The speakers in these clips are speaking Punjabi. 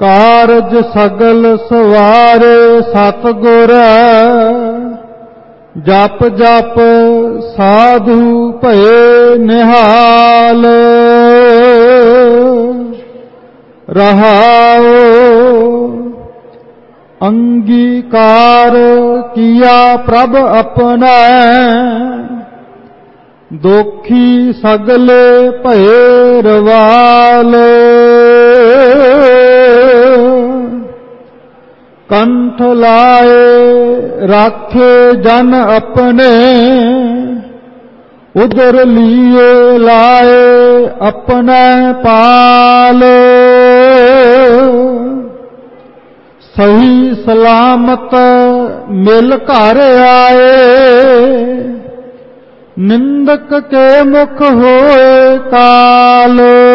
ਕਾਰਜ ਸਗਲ ਸਵਾਰੇ ਸਤਿਗੁਰ ਜਪ ਜਪ ਸਾਧੂ ਭਏ ਨਿਹਾਲ ਰਹਾਉ ਅੰਗੀਕਾਰ ਕੀਆ ਪ੍ਰਭ ਆਪਣਾ ਦੋਖੀ ਸਗਲੇ ਭਏ ਰਵਾਲ ਕੰਠ ਲਾਏ ਰਾਖੇ ਜਨ ਆਪਣੇ ਉਦਰ ਲੀਏ ਲਾਏ ਆਪਣੇ ਪਾਲ ਸਹੀ ਸਲਾਮਤ ਮਿਲ ਘਰ ਆਏ ਨਿੰਦਕ ਕੇ ਮੁਖ ਹੋਏ ਕਾਲ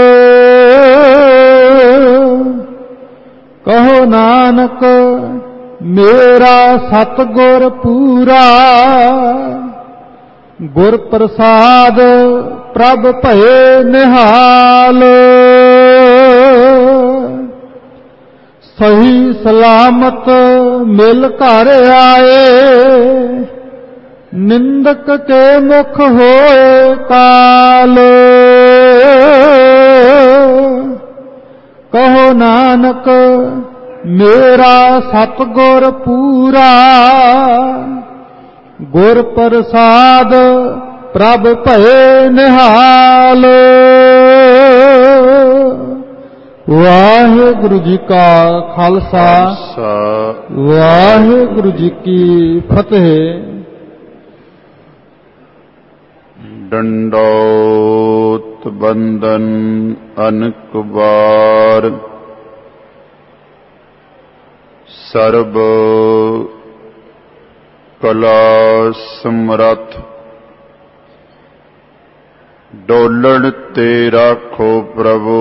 ਕਹੋ ਨਾਨਕ ਮੇਰਾ ਸਤਿਗੁਰ ਪੂਰਾ ਗੁਰ ਪ੍ਰਸਾਦ ਪ੍ਰਭ ਭਏ ਨਿਹਾਲ ਸਹੀ ਸਲਾਮਤ ਮਿਲ ਘਰ ਆਏ ਨਿੰਦਕ ਕੇ ਮੁਖ ਹੋਏ ਕਾਲ ਕਹੋ ਨਾਨਕ ਮੇਰਾ ਸਤਿਗੁਰ ਪੂਰਾ ਗੁਰ ਪ੍ਰਸਾਦ ਪ੍ਰਭ ਭਏ ਨਿਹਾਲ। ਵਾਹਿਗੁਰੂ ਜੀ ਕਾ ਖਾਲਸਾ ਵਾਹਿਗੁਰੂ ਜੀ ਕੀ ਫਤਿਹ। ਡੰਡੋਤ ਬੰਦਨ ਅਨਕ ਬਾਰ ਸਰਬ ਕਲਾ ਸਮਰੱਥ ਡੋਲਣ ਤੇ ਰਾਖੋ ਪ੍ਰਭੂ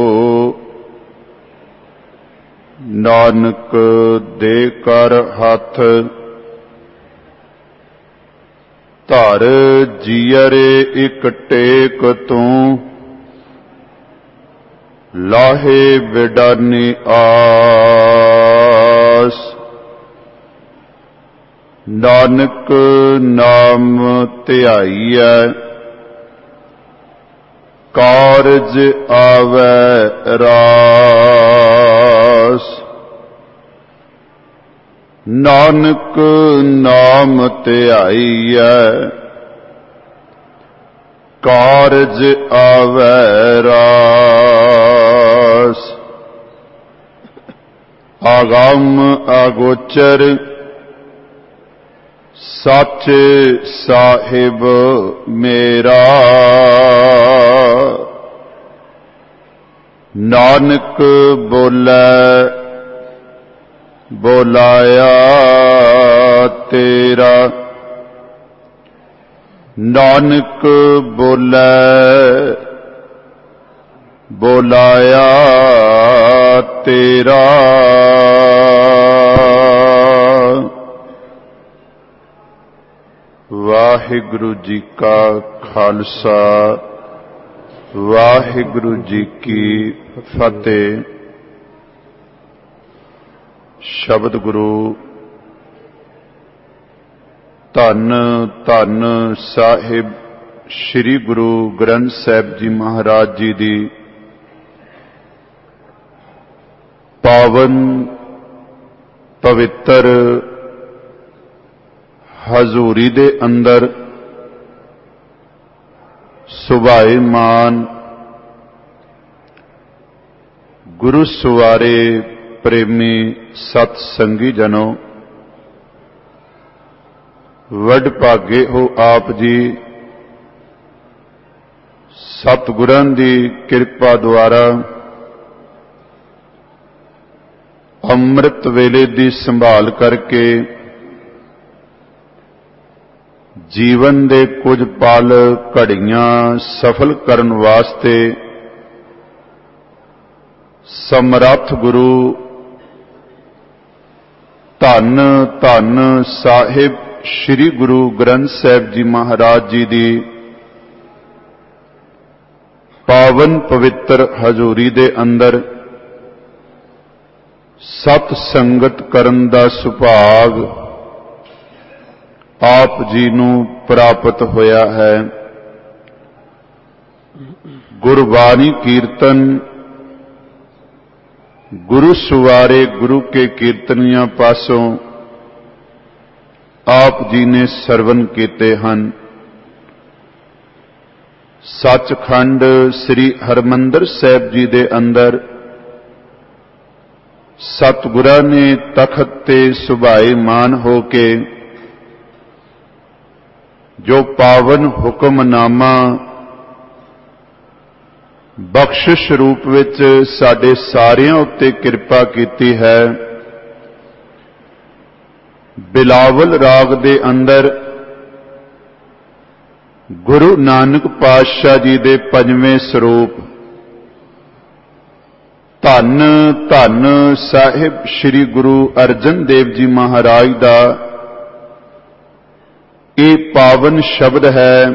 ਨਾਨਕ ਦੇ ਕਰ ਹੱਥ ਧਰ ਜੀਅਰੇ ਇਕ ਟੇਕ ਤੂੰ ਲਾਹੇ ਬਿਡਾਨੀ ਆਸ ਨਾਨਕ ਨਾਮ ਧਿਆਈਐ ਕਾਰਜ ਆਵੈ ਰਾਸ ਨਾਨਕ ਨਾਮ ਧਿਆਈਐ ਕਾਰਜ ਆਵੈ ਰਾਸ ਆਗਮ ਅਗੋਚਰ ਸੱਚ ਸਾਹਿਬ ਮੇਰਾ ਨਾਨਕ ਬੋਲੇ ਬੋਲਾਇਆ ਤੇਰਾ ਨਾਨਕ ਬੋਲੇ ਬੋਲਾਇਆ ਤੇਰਾ ਵਾਹਿਗੁਰੂ ਜੀ ਕਾ ਖਾਲਸਾ ਵਾਹਿਗੁਰੂ ਜੀ ਕੀ ਫਤਿਹ। ਸ਼ਬਦ ਗੁਰੂ ਧੰਨ ਧੰਨ ਸਾਹਿਬ ਸ੍ਰੀ ਗੁਰੂ ਗ੍ਰੰਥ ਸਾਹਿਬ ਜੀ ਮਹਾਰਾਜ ਜੀ ਦੀ ਪਾਵਨ ਪਵਿੱਤਰ ਹਜ਼ੂਰੀ ਦੇ ਅੰਦਰ ਸੁਭਾਏਮਾਨ ਗੁਰੂ ਸਵਾਰੇ ਪ੍ਰੇਮੀ ਸਤ ਸੰਗੀ ਜਨੋ ਵੱਡ ਭਾਗੇ ਹੋ ਆਪ ਜੀ। ਸਤਿਗੁਰਾਂ ਦੀ ਕਿਰਪਾ ਦੁਆਰਾ ਅੰਮ੍ਰਿਤ ਵੇਲੇ ਦੀ ਸੰਭਾਲ ਕਰਕੇ ਜੀਵਨ ਦੇ ਕੁਝ ਪਲ ਘੜੀਆਂ ਸਫਲ ਕਰਨ ਵਾਸਤੇ ਸਮਰੱਥ ਗੁਰੂ ਧੰਨ ਧੰਨ ਸਾਹਿਬ ਸ੍ਰੀ ਗੁਰੂ ਗ੍ਰੰਥ ਸਾਹਿਬ ਜੀ ਮਹਾਰਾਜ ਜੀ ਦੀ ਪਾਵਨ ਪਵਿੱਤਰ ਹਜ਼ੂਰੀ ਦੇ ਅੰਦਰ ਸਤ ਸੰਗਤ ਕਰਨ ਦਾ ਸੁਭਾਗ ਆਪ ਜੀ ਨੂੰ ਪ੍ਰਾਪਤ ਹੋਇਆ ਹੈ। ਗੁਰਬਾਣੀ ਕੀਰਤਨ ਗੁਰੂ ਸੁਵਾਰੇ ਗੁਰੂ ਕੇ ਕੀਰਤਨੀਆਂ ਪਾਸੋਂ ਆਪ ਜੀ ਨੇ ਸਰਵਨ ਕੀਤੇ ਹਨ। ਸੱਚਖੰਡ ਸ੍ਰੀ ਹਰਿਮੰਦਰ ਸਾਹਿਬ ਜੀ ਦੇ ਅੰਦਰ ਸਤਿਗੁਰਾਂ ਨੇ ਤਖਤ ਤੇ ਸੁਭਾਏਮਾਨ ਹੋ ਕੇ ਜੋ ਪਾਵਨ ਹੁਕਮਨਾਮਾ ਬਖਸ਼ਿਸ਼ ਰੂਪ ਵਿੱਚ ਸਾਡੇ ਸਾਰਿਆਂ ਉੱਤੇ ਕਿਰਪਾ ਕੀਤੀ ਹੈ। ਬਿਲਾਵਲ ਰਾਗ ਦੇ ਅੰਦਰ ਗੁਰੂ ਨਾਨਕ ਪਾਤਸ਼ਾਹ ਜੀ ਦੇ ਪੰਜਵੇਂ ਸਰੂਪ ਧੰਨ ਧੰਨ ਸਾਹਿਬ ਸ੍ਰੀ ਗੁਰੂ ਅਰਜਨ ਦੇਵ ਜੀ ਮਹਾਰਾਜ ਦਾ ਇਹ ਪਾਵਨ ਸ਼ਬਦ ਹੈ।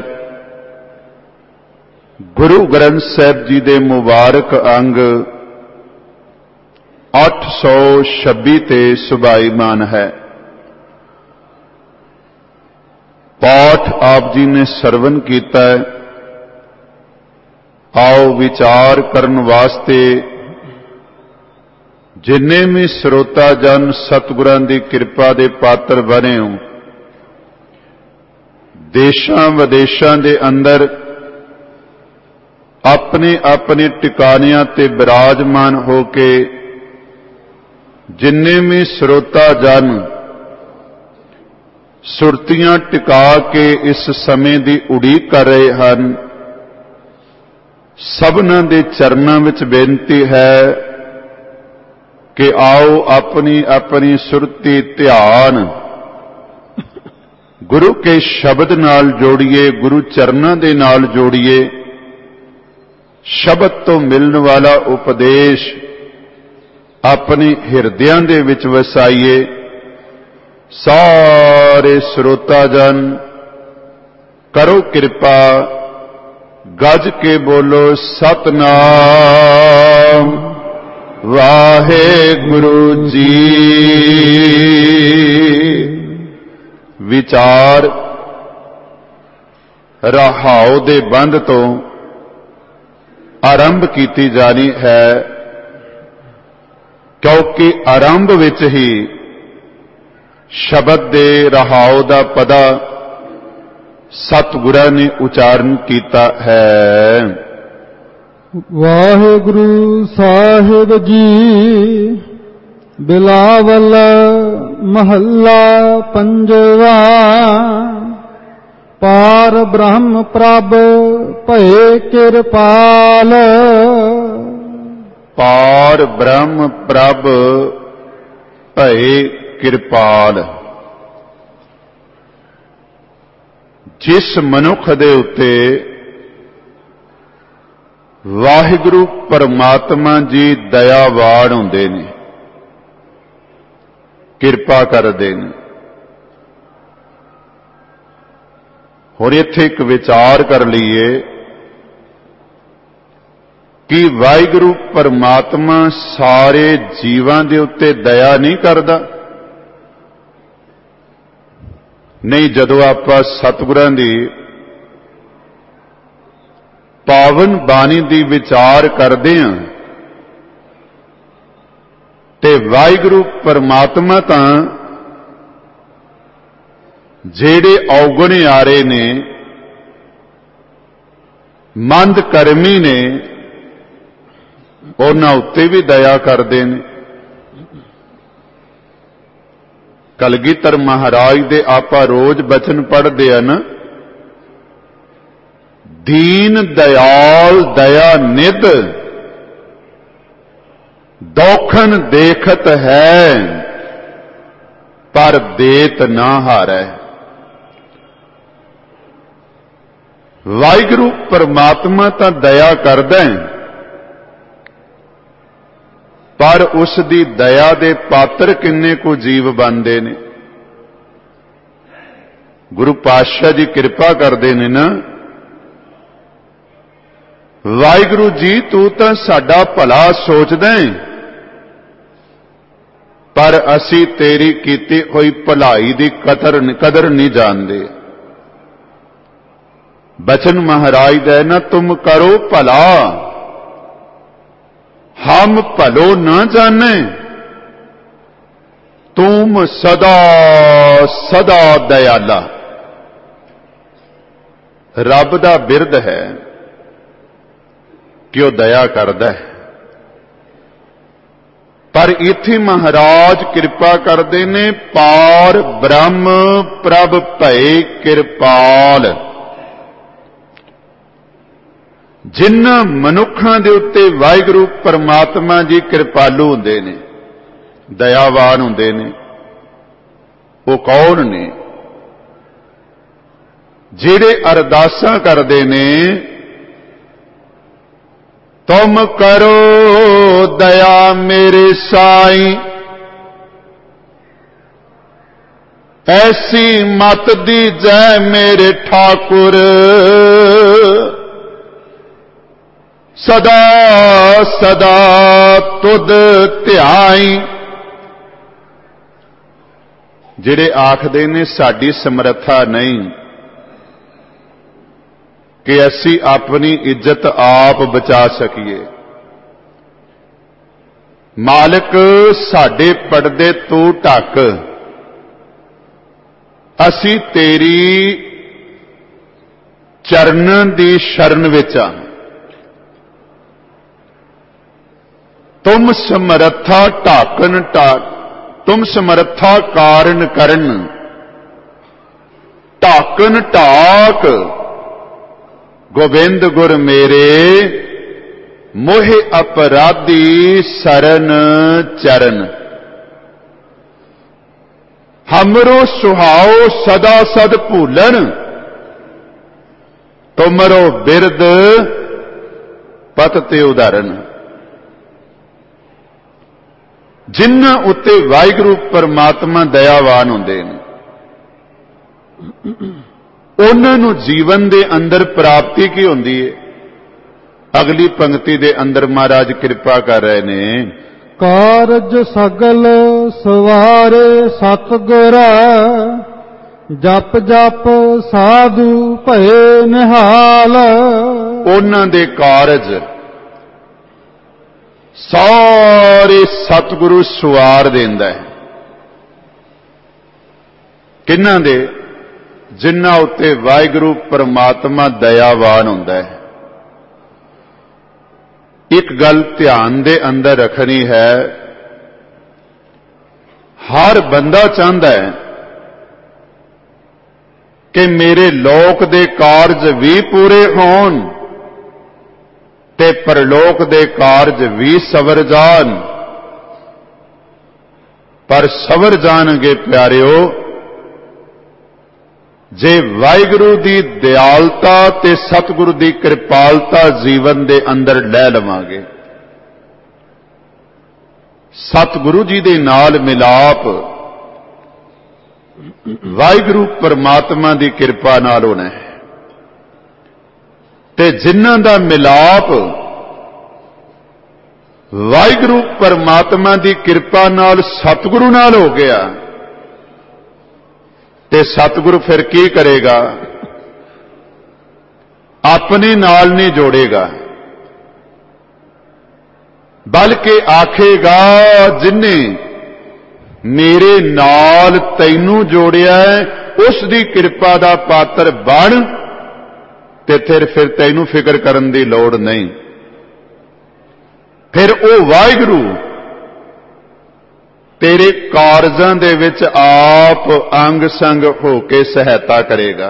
ਗੁਰੂ ਗ੍ਰੰਥ ਸਾਹਿਬ ਜੀ ਦੇ ਮੁਬਾਰਕ ਅੰਗ 826 ਤੇ ਸੁਭਾਈਮਾਨ ਹੈ। ਪਾਠ ਆਪ ਜੀ ਨੇ ਸਰਵਨ ਕੀਤਾ ਹੈ। ਆਓ ਵਿਚਾਰ ਕਰਨ ਵਾਸਤੇ ਜਿੰਨੇ ਵੀ ਸਰੋਤਾ ਜਨ ਸਤਿਗੁਰਾਂ ਦੀ ਕਿਰਪਾ ਦੇ ਪਾਤਰ ਬਣੇ ਹੋ, ਦੇਸ਼ਾਂ ਵਿਦੇਸ਼ਾਂ ਦੇ ਅੰਦਰ ਆਪਣੇ ਆਪਣੇ ਟਿਕਾਣਿਆਂ ਤੇ ਬਿਰਾਜਮਾਨ ਹੋ ਕੇ ਜਿੰਨੇ ਵੀ ਸਰੋਤਾ ਜਨ ਸੁਰਤੀਆਂ ਟਿਕਾ ਕੇ ਇਸ ਸਮੇਂ ਦੀ ਉਡੀਕ ਕਰ ਰਹੇ ਹਨ, ਸਭਨਾਂ ਦੇ ਚਰਨਾਂ ਵਿੱਚ ਬੇਨਤੀ ਹੈ ਕਿ ਆਓ ਆਪਣੀ ਆਪਣੀ ਸੁਰਤੀ ਧਿਆਨ ਗੁਰੂ ਕੇ ਸ਼ਬਦ ਨਾਲ ਜੋੜੀਏ, ਗੁਰੂ ਚਰਨਾਂ ਦੇ ਨਾਲ ਜੋੜੀਏ। ਸ਼ਬਦ ਤੋਂ ਮਿਲਣ ਵਾਲਾ ਉਪਦੇਸ਼ ਆਪਣੇ ਹਿਰਦਿਆਂ ਦੇ ਵਿੱਚ ਵਸਾਈਏ। ਸਾਰੇ ਸਰੋਤਾ ਜਨ ਕਰੋ ਕਿਰਪਾ, ਗੱਜ ਕੇ ਬੋਲੋ ਸਤਿਨਾਮ ਵਾਹਿਗੁਰੂ ਜੀ। ਵਿਚਾਰ ਰਹਾਉ ਦੇ ਬੰਦ ਤੋਂ ਆਰੰਭ ਕੀਤੀ ਜਾਣੀ ਹੈ, ਕਿਉਂਕਿ ਆਰੰਭ ਵਿੱਚ ਹੀ ਸ਼ਬਦ ਦੇ ਰਹਾਉ ਦਾ ਪਦਾ ਸਤਿਗੁਰਾਂ ਨੇ ਉਚਾਰਨ ਕੀਤਾ ਹੈ। ਵਾਹਿਗੁਰੂ ਸਾਹਿਬ ਜੀ। ਬਿਲਾਵਲ ਮਹੱਲਾ ਪੰਜਵਾ। ਪਾਰ ਬ੍ਰਹਮ ਪ੍ਰਭ ਭਏ ਕਿਰਪਾਲ। ਪਾਰ ਬ੍ਰਹਮ ਪ੍ਰਭ ਭਏ ਕਿਰਪਾਲ। ਜਿਸ ਮਨੁੱਖ ਦੇ ਉੱਤੇ ਵਾਹਿਗੁਰੂ ਪਰਮਾਤਮਾ ਜੀ ਦਇਆਵਾਨ ਹੁੰਦੇ ਨੇ, ਕਿਰਪਾ ਕਰਦੇ ਨੇ। ਹੁਣ ਇੱਥੇ ਇੱਕ ਵਿਚਾਰ ਕਰ ਲਈਏ ਕਿ ਵਾਹਿਗੁਰੂ ਪਰਮਾਤਮਾ ਸਾਰੇ ਜੀਵਾਂ ਦੇ ਉੱਤੇ ਦਇਆ ਨਹੀਂ ਕਰਦਾ? ਨਹੀਂ, ਜਦੋਂ ਆਪਾਂ ਸਤਿਗੁਰਾਂ ਦੀ ਪਾਵਨ ਬਾਣੀ ਦੀ ਵਿਚਾਰ ਕਰਦੇ ਹਾਂ ਤੇ ਵਾਹਿਗੁਰੂ ਪਰਮਾਤਮਾ ਤਾਂ ਜਿਹੜੇ ਔਗੁਣ ਆਰੇ ਨੇ, ਮੰਦ ਕਰਮੀ ਨੇ, ਉਹਨਾਂ ਉੱਤੇ ਵੀ ਦਇਆ ਕਰਦੇ ਨੇ। ਕਲਗੀਧਰ ਮਹਾਰਾਜ ਦੇ ਆਪਾਂ ਰੋਜ਼ ਬਚਨ ਪੜ੍ਹਦੇ ਆ ਨਾ, ਦੀਨ ਦਇਆਲ ਦਇਆ ਨਿਧ ਦੌਖਨ ਦੇਖਤ ਹੈ ਪਰ ਦੇਤ ਨਾ ਹਾਰੈ। ਵਾਹਿਗੁਰੂ ਪਰਮਾਤਮਾ ਤਾਂ ਦਇਆ ਕਰਦਾ ਹੈ, ਪਰ ਉਸ ਦੀ ਦਇਆ ਦੇ ਪਾਤਰ ਕਿੰਨੇ ਕੁ ਜੀਵ ਬਣਦੇ ਨੇ। ਗੁਰੂ ਪਾਤਸ਼ਾਹ ਜੀ ਕਿਰਪਾ ਕਰਦੇ ਨੇ ਨਾ, ਵਾਹਿਗੁਰੂ ਜੀ ਤੂੰ ਤਾਂ ਸਾਡਾ ਭਲਾ ਸੋਚਦਾ ਹੈ, पर असी तेरी कीती हुई भलाई दी कदर नहीं जानते। बचन महाराज दा ना, तुम करो भला हम भलो न जाने, तुम सदा सदा दयाला। रब दा बिरद है कि वह दया करदा है, पर इत्थे महाराज कृपा करते ने, पार ब्रह्म प्रभ भय किरपाल। जिन्हां मनुखां दे उत्ते वाहिगुरू परमात्मा जी कृपालू हुंदे ने, दयावान हुंदे ने, वो कौन ने? जिहड़े अरदासां करदे ने, तुम करो दया मेरे साईं, ऐसी मत दीजै मेरे ठाकुर, सदा सदा तुद ध्याई। जिहड़े आखदे ने साडी समर्था नहीं कि असी अपनी इज्जत आप बचा सकीए, मालिक साडे पड़दे तू ढक, असी तेरी चरण दी शरण विच आ। तुम समर्था ढाकन ढाक, तुम समर्था कारण करन, ढाकन ढाक गोबिंद गुर मेरे, मोहे अपराधी सरन चरण। हमरो सुहाओ सदा सद भूलन, तुमरो बिरद पत ते उदाहरण। जिन्हां उत्ते वाहिगुरू परमात्मा दयावान हुंदे ने, उन्हां नूं जीवन दे अंदर प्राप्ति की हुंदी है? अगली पंक्ति दे अंदर महाराज कृपा कर रहे ने, कारज सगल सवारे सतगुरा, जप जप साधु भये निहाल। उन्हां दे कारज सारे सतगुरु सवार देंदा है। किन्हां दे? जिन्हां उत्ते वाहिगुरू परमात्मा दयावान हुंदा है। एक गल ध्यान दे अंदर रखनी है, हर बंदा चाहता है कि मेरे लोक दे कारज भी पूरे होण ते परलोक दे कारज भी सवर जान। पर सवर जाणगे प्यारिओ, जे वाहिगुरू दी दयालता ते सतगुरु दी कृपालता जीवन दे अंदर लै लवांगे। सतगुरु जी दे नाल मिलाप वाहिगुरू परमात्मा दी कृपा नाल होना है, ते जिन्हां दा मिलाप वाहिगुरू परमात्मा दी कृपा नाल सतगुरु नाल हो गया, ते सतगुरु फिर की करेगा? अपने नाल नहीं जोड़ेगा, बल्कि आखेगा जिन्ने मेरे नाल तैनू जोड़िया है उस दी कृपा दा पात्र बन, ते फिर तैनू फिक्र करन दी लोड़ नहीं। फिर वो वाहिगुरू तेरे कारजां दे विच आप अंग संग होके सहायता करेगा,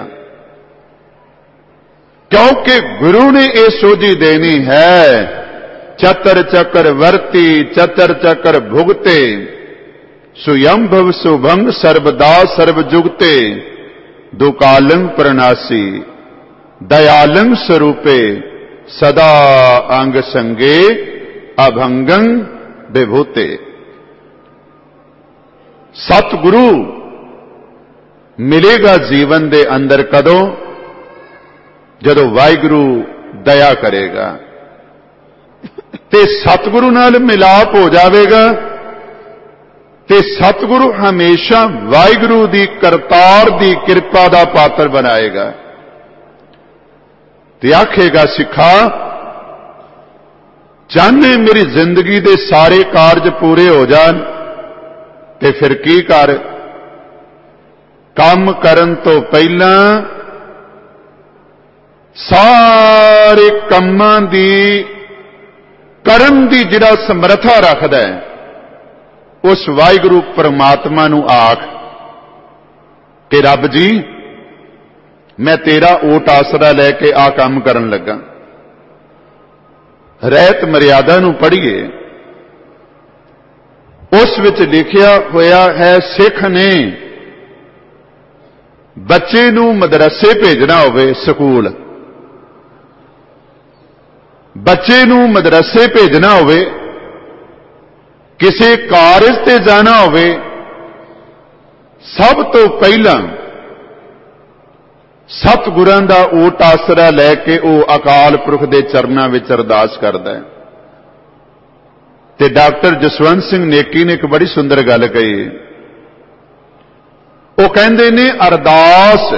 क्योंकि गुरु ने ये सोझी देनी है। चतर चक्र वर्ती चतर चक्र भुगते, सुयंभव सुभंग सर्वदा सर्वजुगते, दुकालंग प्रणासी दयालंग स्वरूपे, सदा अंग संगे अभंगं विभूते। सतगुरु मिलेगा जीवन दे अंदर कदों? जदों वाहिगुरू दया करेगा, ते सतगुरु नाल मिलाप हो जाएगा, ਤੇ ਸਤਿਗੁਰੂ ਹਮੇਸ਼ਾ ਵਾਹਿਗੁਰੂ ਦੀ ਕਰਤਾਰ ਦੀ ਕਿਰਪਾ ਦਾ ਪਾਤਰ ਬਣਾਏਗਾ ਤੇ ਆਖੇਗਾ ਸਿੱਖਾ ਚਾਹਨੇ ਮੇਰੀ ਜ਼ਿੰਦਗੀ ਦੇ ਸਾਰੇ ਕਾਰਜ ਪੂਰੇ ਹੋ ਜਾਣ ਤੇ ਫਿਰ ਕੀ ਕਰ, ਕੰਮ ਕਰਨ ਤੋਂ ਪਹਿਲਾਂ ਸਾਰੇ ਕੰਮਾਂ ਦੀ ਕਰਨ ਦੀ ਜਿਹੜਾ ਸਮਰੱਥਾ ਰੱਖਦਾ ਹੈ ਉਸ ਵਾਹਿਗੁਰੂ ਪਰਮਾਤਮਾ ਨੂੰ ਆਖ ਕਿ ਰੱਬ ਜੀ ਮੈਂ ਤੇਰਾ ਓਟ ਆਸਰਾ ਲੈ ਕੇ ਆ ਕੰਮ ਕਰਨ ਲੱਗਾ। ਰਹਿਤ ਮਰਿਆਦਾ ਨੂੰ ਪੜ੍ਹੀਏ, ਉਸ ਵਿੱਚ ਲਿਖਿਆ ਹੋਇਆ ਹੈ ਸਿੱਖ ਨੇ ਬੱਚੇ ਨੂੰ ਮਦਰਸੇ ਭੇਜਣਾ ਹੋਵੇ, ਸਕੂਲ ਬੱਚੇ ਨੂੰ ਮਦਰਸੇ ਭੇਜਣਾ ਹੋਵੇ, ਕਿਸੇ ਕਾਰਜ ਤੇ ਜਾਣਾ ਹੋਵੇ, ਸਭ ਤੋਂ ਪਹਿਲਾਂ ਸਤਿਗੁਰਾਂ ਦਾ ਓਟ ਆਸਰਾ ਲੈ ਕੇ ਉਹ ਅਕਾਲ ਪੁਰਖ ਦੇ ਚਰਨਾਂ ਵਿੱਚ ਅਰਦਾਸ ਕਰਦਾ ਹੈ। ਤੇ ਡਾਕਟਰ ਜਸਵੰਤ ਸਿੰਘ ਨੇਕੀ ਨੇ ਇੱਕ ਬੜੀ ਸੁੰਦਰ ਗੱਲ ਕਹੀ। ਉਹ ਕਹਿੰਦੇ ਨੇ ਅਰਦਾਸ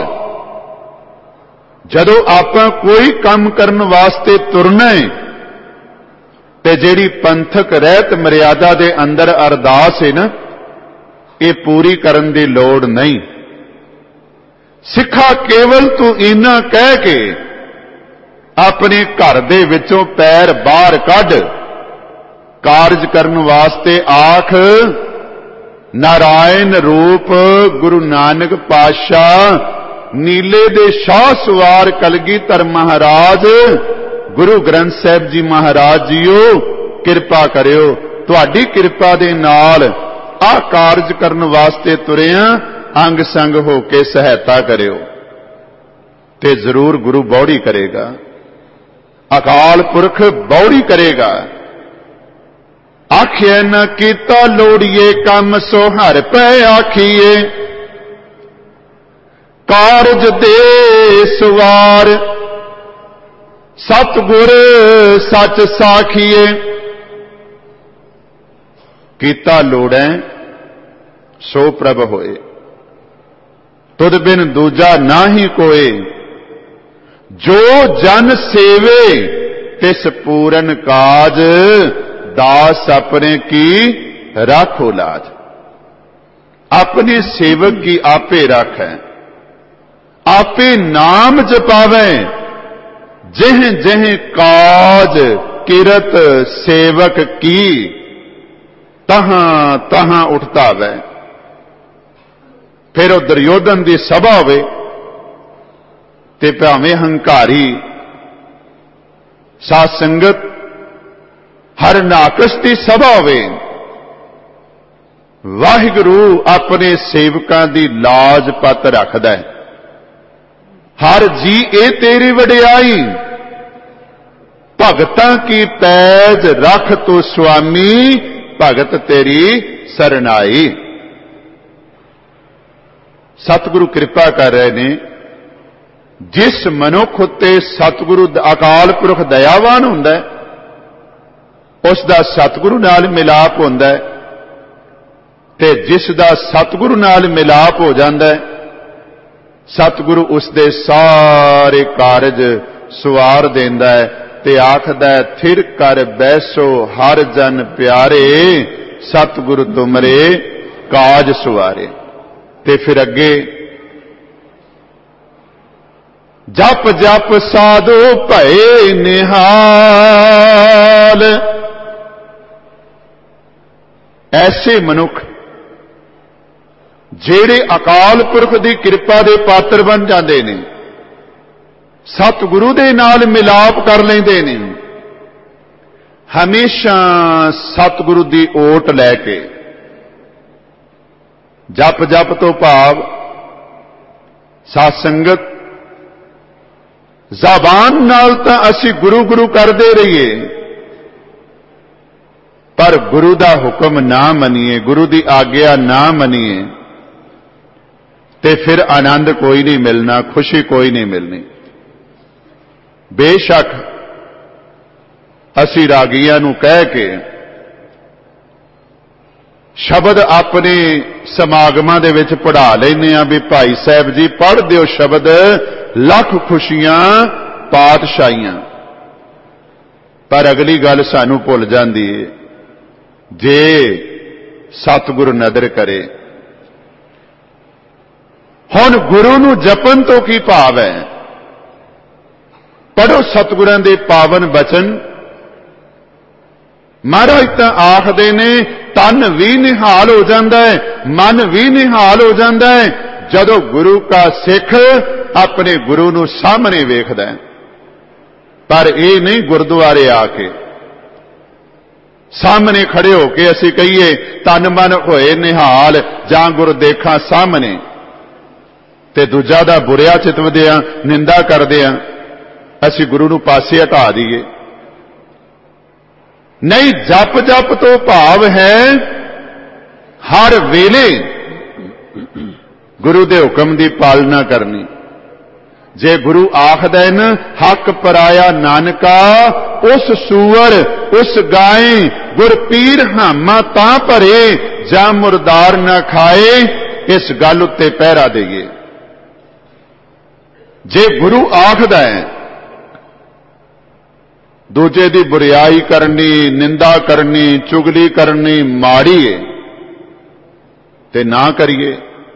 ਜਦੋਂ ਆਪਾਂ ਕੋਈ ਕੰਮ ਕਰਨ ਵਾਸਤੇ ਤੁਰਨਾ ਹੈ ਤੇ ਜਿਹੜੀ ਪੰਥਕ ਰਹਿਤ ਮਰਿਆਦਾ ਦੇ ਅੰਦਰ ਅਰਦਾਸ ਹੈ ਨਾ, ਇਹ ਪੂਰੀ ਕਰਨ ਦੀ ਲੋੜ ਨਹੀਂ। ਸਿੱਖਾ ਕੇਵਲ ਤੂੰ ਇੰਨਾ ਕਹਿ ਕੇ ਆਪਣੇ ਘਰ ਦੇ ਵਿੱਚੋਂ ਪੈਰ ਬਾਹਰ ਕੱਢ, ਕਾਰਜ ਕਰਨ ਵਾਸਤੇ ਆਖ ਨਾਰਾਇਣ ਰੂਪ ਗੁਰੂ ਨਾਨਕ ਪਾਤਸ਼ਾਹ ਨੀਲੇ ਦੇ ਸ਼ਾਹ ਸਵਾਰ ਕਲਗੀਧਰ ਮਹਾਰਾਜ ਗੁਰੂ ਗ੍ਰੰਥ ਸਾਹਿਬ ਜੀ ਮਹਾਰਾਜ ਜੀਓ ਕਿਰਪਾ ਕਰਿਓ, ਤੁਹਾਡੀ ਕਿਰਪਾ ਦੇ ਨਾਲ ਆਹ ਕਾਰਜ ਕਰਨ ਵਾਸਤੇ ਤੁਰਿਆ, ਅੰਗ ਸੰਗ ਹੋ ਕੇ ਸਹਾਇਤਾ ਕਰਿਓ। ਤੇ ਜ਼ਰੂਰ ਗੁਰੂ ਬੌੜੀ ਕਰੇਗਾ, ਅਕਾਲ ਪੁਰਖ ਬੌੜੀ ਕਰੇਗਾ। ਆਖਿਆ ਨਾ ਕੀਤਾ ਲੋੜੀਏ ਕੰਮ ਸੋ ਹਰ ਪੈ ਆਖੀਏ, ਕਾਰਜ ਦੇ ਸਵਾਰ ਸਤਿਗੁਰ ਸੱਚ ਸਾਖੀਏ। ਕੀਤਾ ਲੋੜੈ ਸੋ ਪ੍ਰਭ ਹੋਏ, ਤੁਧ ਬਿਨ ਦੂਜਾ ਨਾਹੀ ਕੋਏ, ਜੋ ਜਨ ਸੇਵੇ ਤਿਸ ਪੂਰਨ ਕਾਜ, दास अपने की राखो लाज। अपने सेवक की आपे राखै, आपे नाम जपावै, जिह जिह काज किरत सेवक की, तहां तहां उठता वै। फिर वो दुर्योधन की सभा होवे ते भावें हंकारी साध संगत हर नाकस की सभा होवे, वाहिगुरू अपने सेवकां दी लाज पत रखदा है। हर जी ए तेरी वडियाई, भगतां की पैज रख तो स्वामी, भगत तेरी सरनाई। सतगुरु कृपा कर रहे ने, जिस मनुख उत्ते सतगुरु अकाल पुरख दयावान हुंदा है उसका सतगुरु नाल मिलाप होंदा है, ते जिसदा सतगुरु नाल मिलाप हो जाता है सतगुरु उसदे सारे कारज सवार देंदा है ते आखदा है थिर कर बैसो हर जन प्यारे, सतगुरु तुमरे काज सवारे। ते फिर अगे जप जप साधु भये निहाल। ऐसे मनुख जेड़े अकाल पुरख की कृपा के पात्र बन जाते हैं, सतगुरु दे नाल मिलाप कर लेंदे ने, हमेशा सतगुरु की ओट लैके। जप जप तो भाव साध संगत ज़बान नाल तां असीं गुरु गुरु करदे रहिए, पर गुरु दा हुक्म ना मनीए, गुरु दी आग्या ना मनीए ते फिर आनंद कोई नहीं मिलना, खुशी कोई नहीं मिलनी। बेशक असी रागियां नूं कह के ਸ਼ਬਦ ਆਪਣੇ ਸਮਾਗਮਾਂ ਦੇ ਵਿੱਚ ਪੜ੍ਹਾ ਲੈਂਦੇ ਆ ਵੀ ਭਾਈ ਸਾਹਿਬ ਜੀ ਪੜ੍ਹ ਦਿਓ ਸ਼ਬਦ, ਲੱਖ ਖੁਸ਼ੀਆਂ ਪਾਤਸ਼ਾਹੀਆਂ। ਪਰ ਅਗਲੀ ਗੱਲ ਸਾਨੂੰ ਭੁੱਲ ਜਾਂਦੀ ਹੈ, ਜੇ ਸਤਿਗੁਰ ਨਦਰ ਕਰੇ। ਹੁਣ ਗੁਰੂ ਨੂੰ ਜਪਣ ਤੋਂ ਕੀ ਭਾਵ ਹੈ? ਪੜ੍ਹੋ ਸਤਿਗੁਰਾਂ ਦੇ ਪਾਵਨ ਬਚਨ। ਮਹਾਰਾਜ ਤਾਂ ਆਖਦੇ ਨੇ ਤਨ ਵੀ ਨਿਹਾਲ ਹੋ ਜਾਂਦਾ ਹੈ, ਮਨ ਵੀ ਨਿਹਾਲ ਹੋ ਜਾਂਦਾ ਹੈ ਜਦੋਂ ਗੁਰੂ ਕਾ ਸਿੱਖ ਆਪਣੇ ਗੁਰੂ ਨੂੰ ਸਾਹਮਣੇ ਵੇਖਦਾ ਹੈ। ਪਰ ਇਹ ਨਹੀਂ ਗੁਰਦੁਆਰੇ ਆ ਕੇ ਸਾਹਮਣੇ ਖੜੇ ਹੋ ਕੇ ਅਸੀਂ ਕਹੀਏ ਤਨ ਮਨ ਹੋਏ ਨਿਹਾਲ ਜਾਂ ਗੁਰ ਦੇਖਾਂ ਸਾਹਮਣੇ, ਤੇ ਦੂਜਾ ਦਾ ਬੁਰਿਆ ਚਿਤਵਦੇ ਆ, ਨਿੰਦਾ ਕਰਦੇ ਆ, ਅਸੀਂ ਗੁਰੂ ਨੂੰ ਪਾਸੇ ਹਟਾ ਦਈਏ। ਨਹੀਂ, ਜਪ ਜਪ ਤੋਂ ਭਾਵ ਹੈ ਹਰ ਵੇਲੇ ਗੁਰੂ ਦੇ ਹੁਕਮ ਦੀ ਪਾਲਣਾ ਕਰਨੀ। ਜੇ ਗੁਰੂ ਆਖਦਾ ਹੈ ਨਾ, ਹੱਕ ਪਰਾਇਆ ਨਾਨਕਾ ਉਸ ਸੂਰ ਉਸ ਗਾਏ, ਗੁਰ ਪੀਰ ਹਾਮਾ ਤਾਂ ਭਰੇ ਜਾਂ ਮੁਰਦਾਰ ਨਾ ਖਾਏ, ਇਸ ਗੱਲ ਉੱਤੇ ਪਹਿਰਾ ਦੇਈਏ। ਜੇ ਗੁਰੂ ਆਖਦਾ ਹੈ ਦੂਜੇ ਦੀ ਬੁਰਿਆਈ ਕਰਨੀ, ਨਿੰਦਾ ਕਰਨੀ, ਚੁਗਲੀ ਕਰਨੀ ਮਾੜੀ ਹੈ ਤੇ ਨਾ ਕਰੀਏ,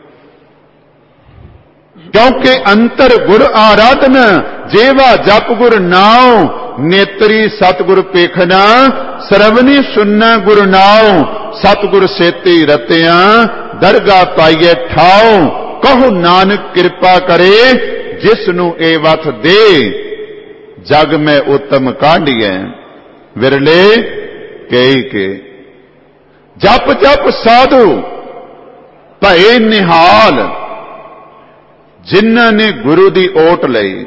ਕਿਉਂਕਿ ਅੰਤਰ ਗੁਰ ਆਰਾਧਨ ਜੇਵਾ ਜਪ ਗੁਰ ਨਾਉ, ਨੇਤਰੀ ਸਤਿਗੁਰ ਪੇਖਣਾ ਸਰਵਨੀ ਸੁਨਣਾ ਗੁਰ ਨਾਉ, ਸਤਿਗੁਰ ਸੇਤੀ ਰਤਿਆਂ ਦਰਗਾ ਪਾਈਏ ਠਾਉ, ਕਹੋ ਨਾਨਕ ਕਿਰਪਾ ਕਰੇ ਜਿਸ ਨੂੰ ਇਹ ਵਥ ਦੇ, ਜਗ ਮੈਂ ਉਤਮ ਕਾਢੀਐ ਵਿਰਲੇ ਕਈ ਕੇ। ਜਪ ਜਪ ਸਾਧੂ ਭਏ ਨਿਹਾਲ, ਜਿਨ੍ਹਾਂ ਨੇ ਗੁਰੂ ਦੀ ਓਟ ਲਈ,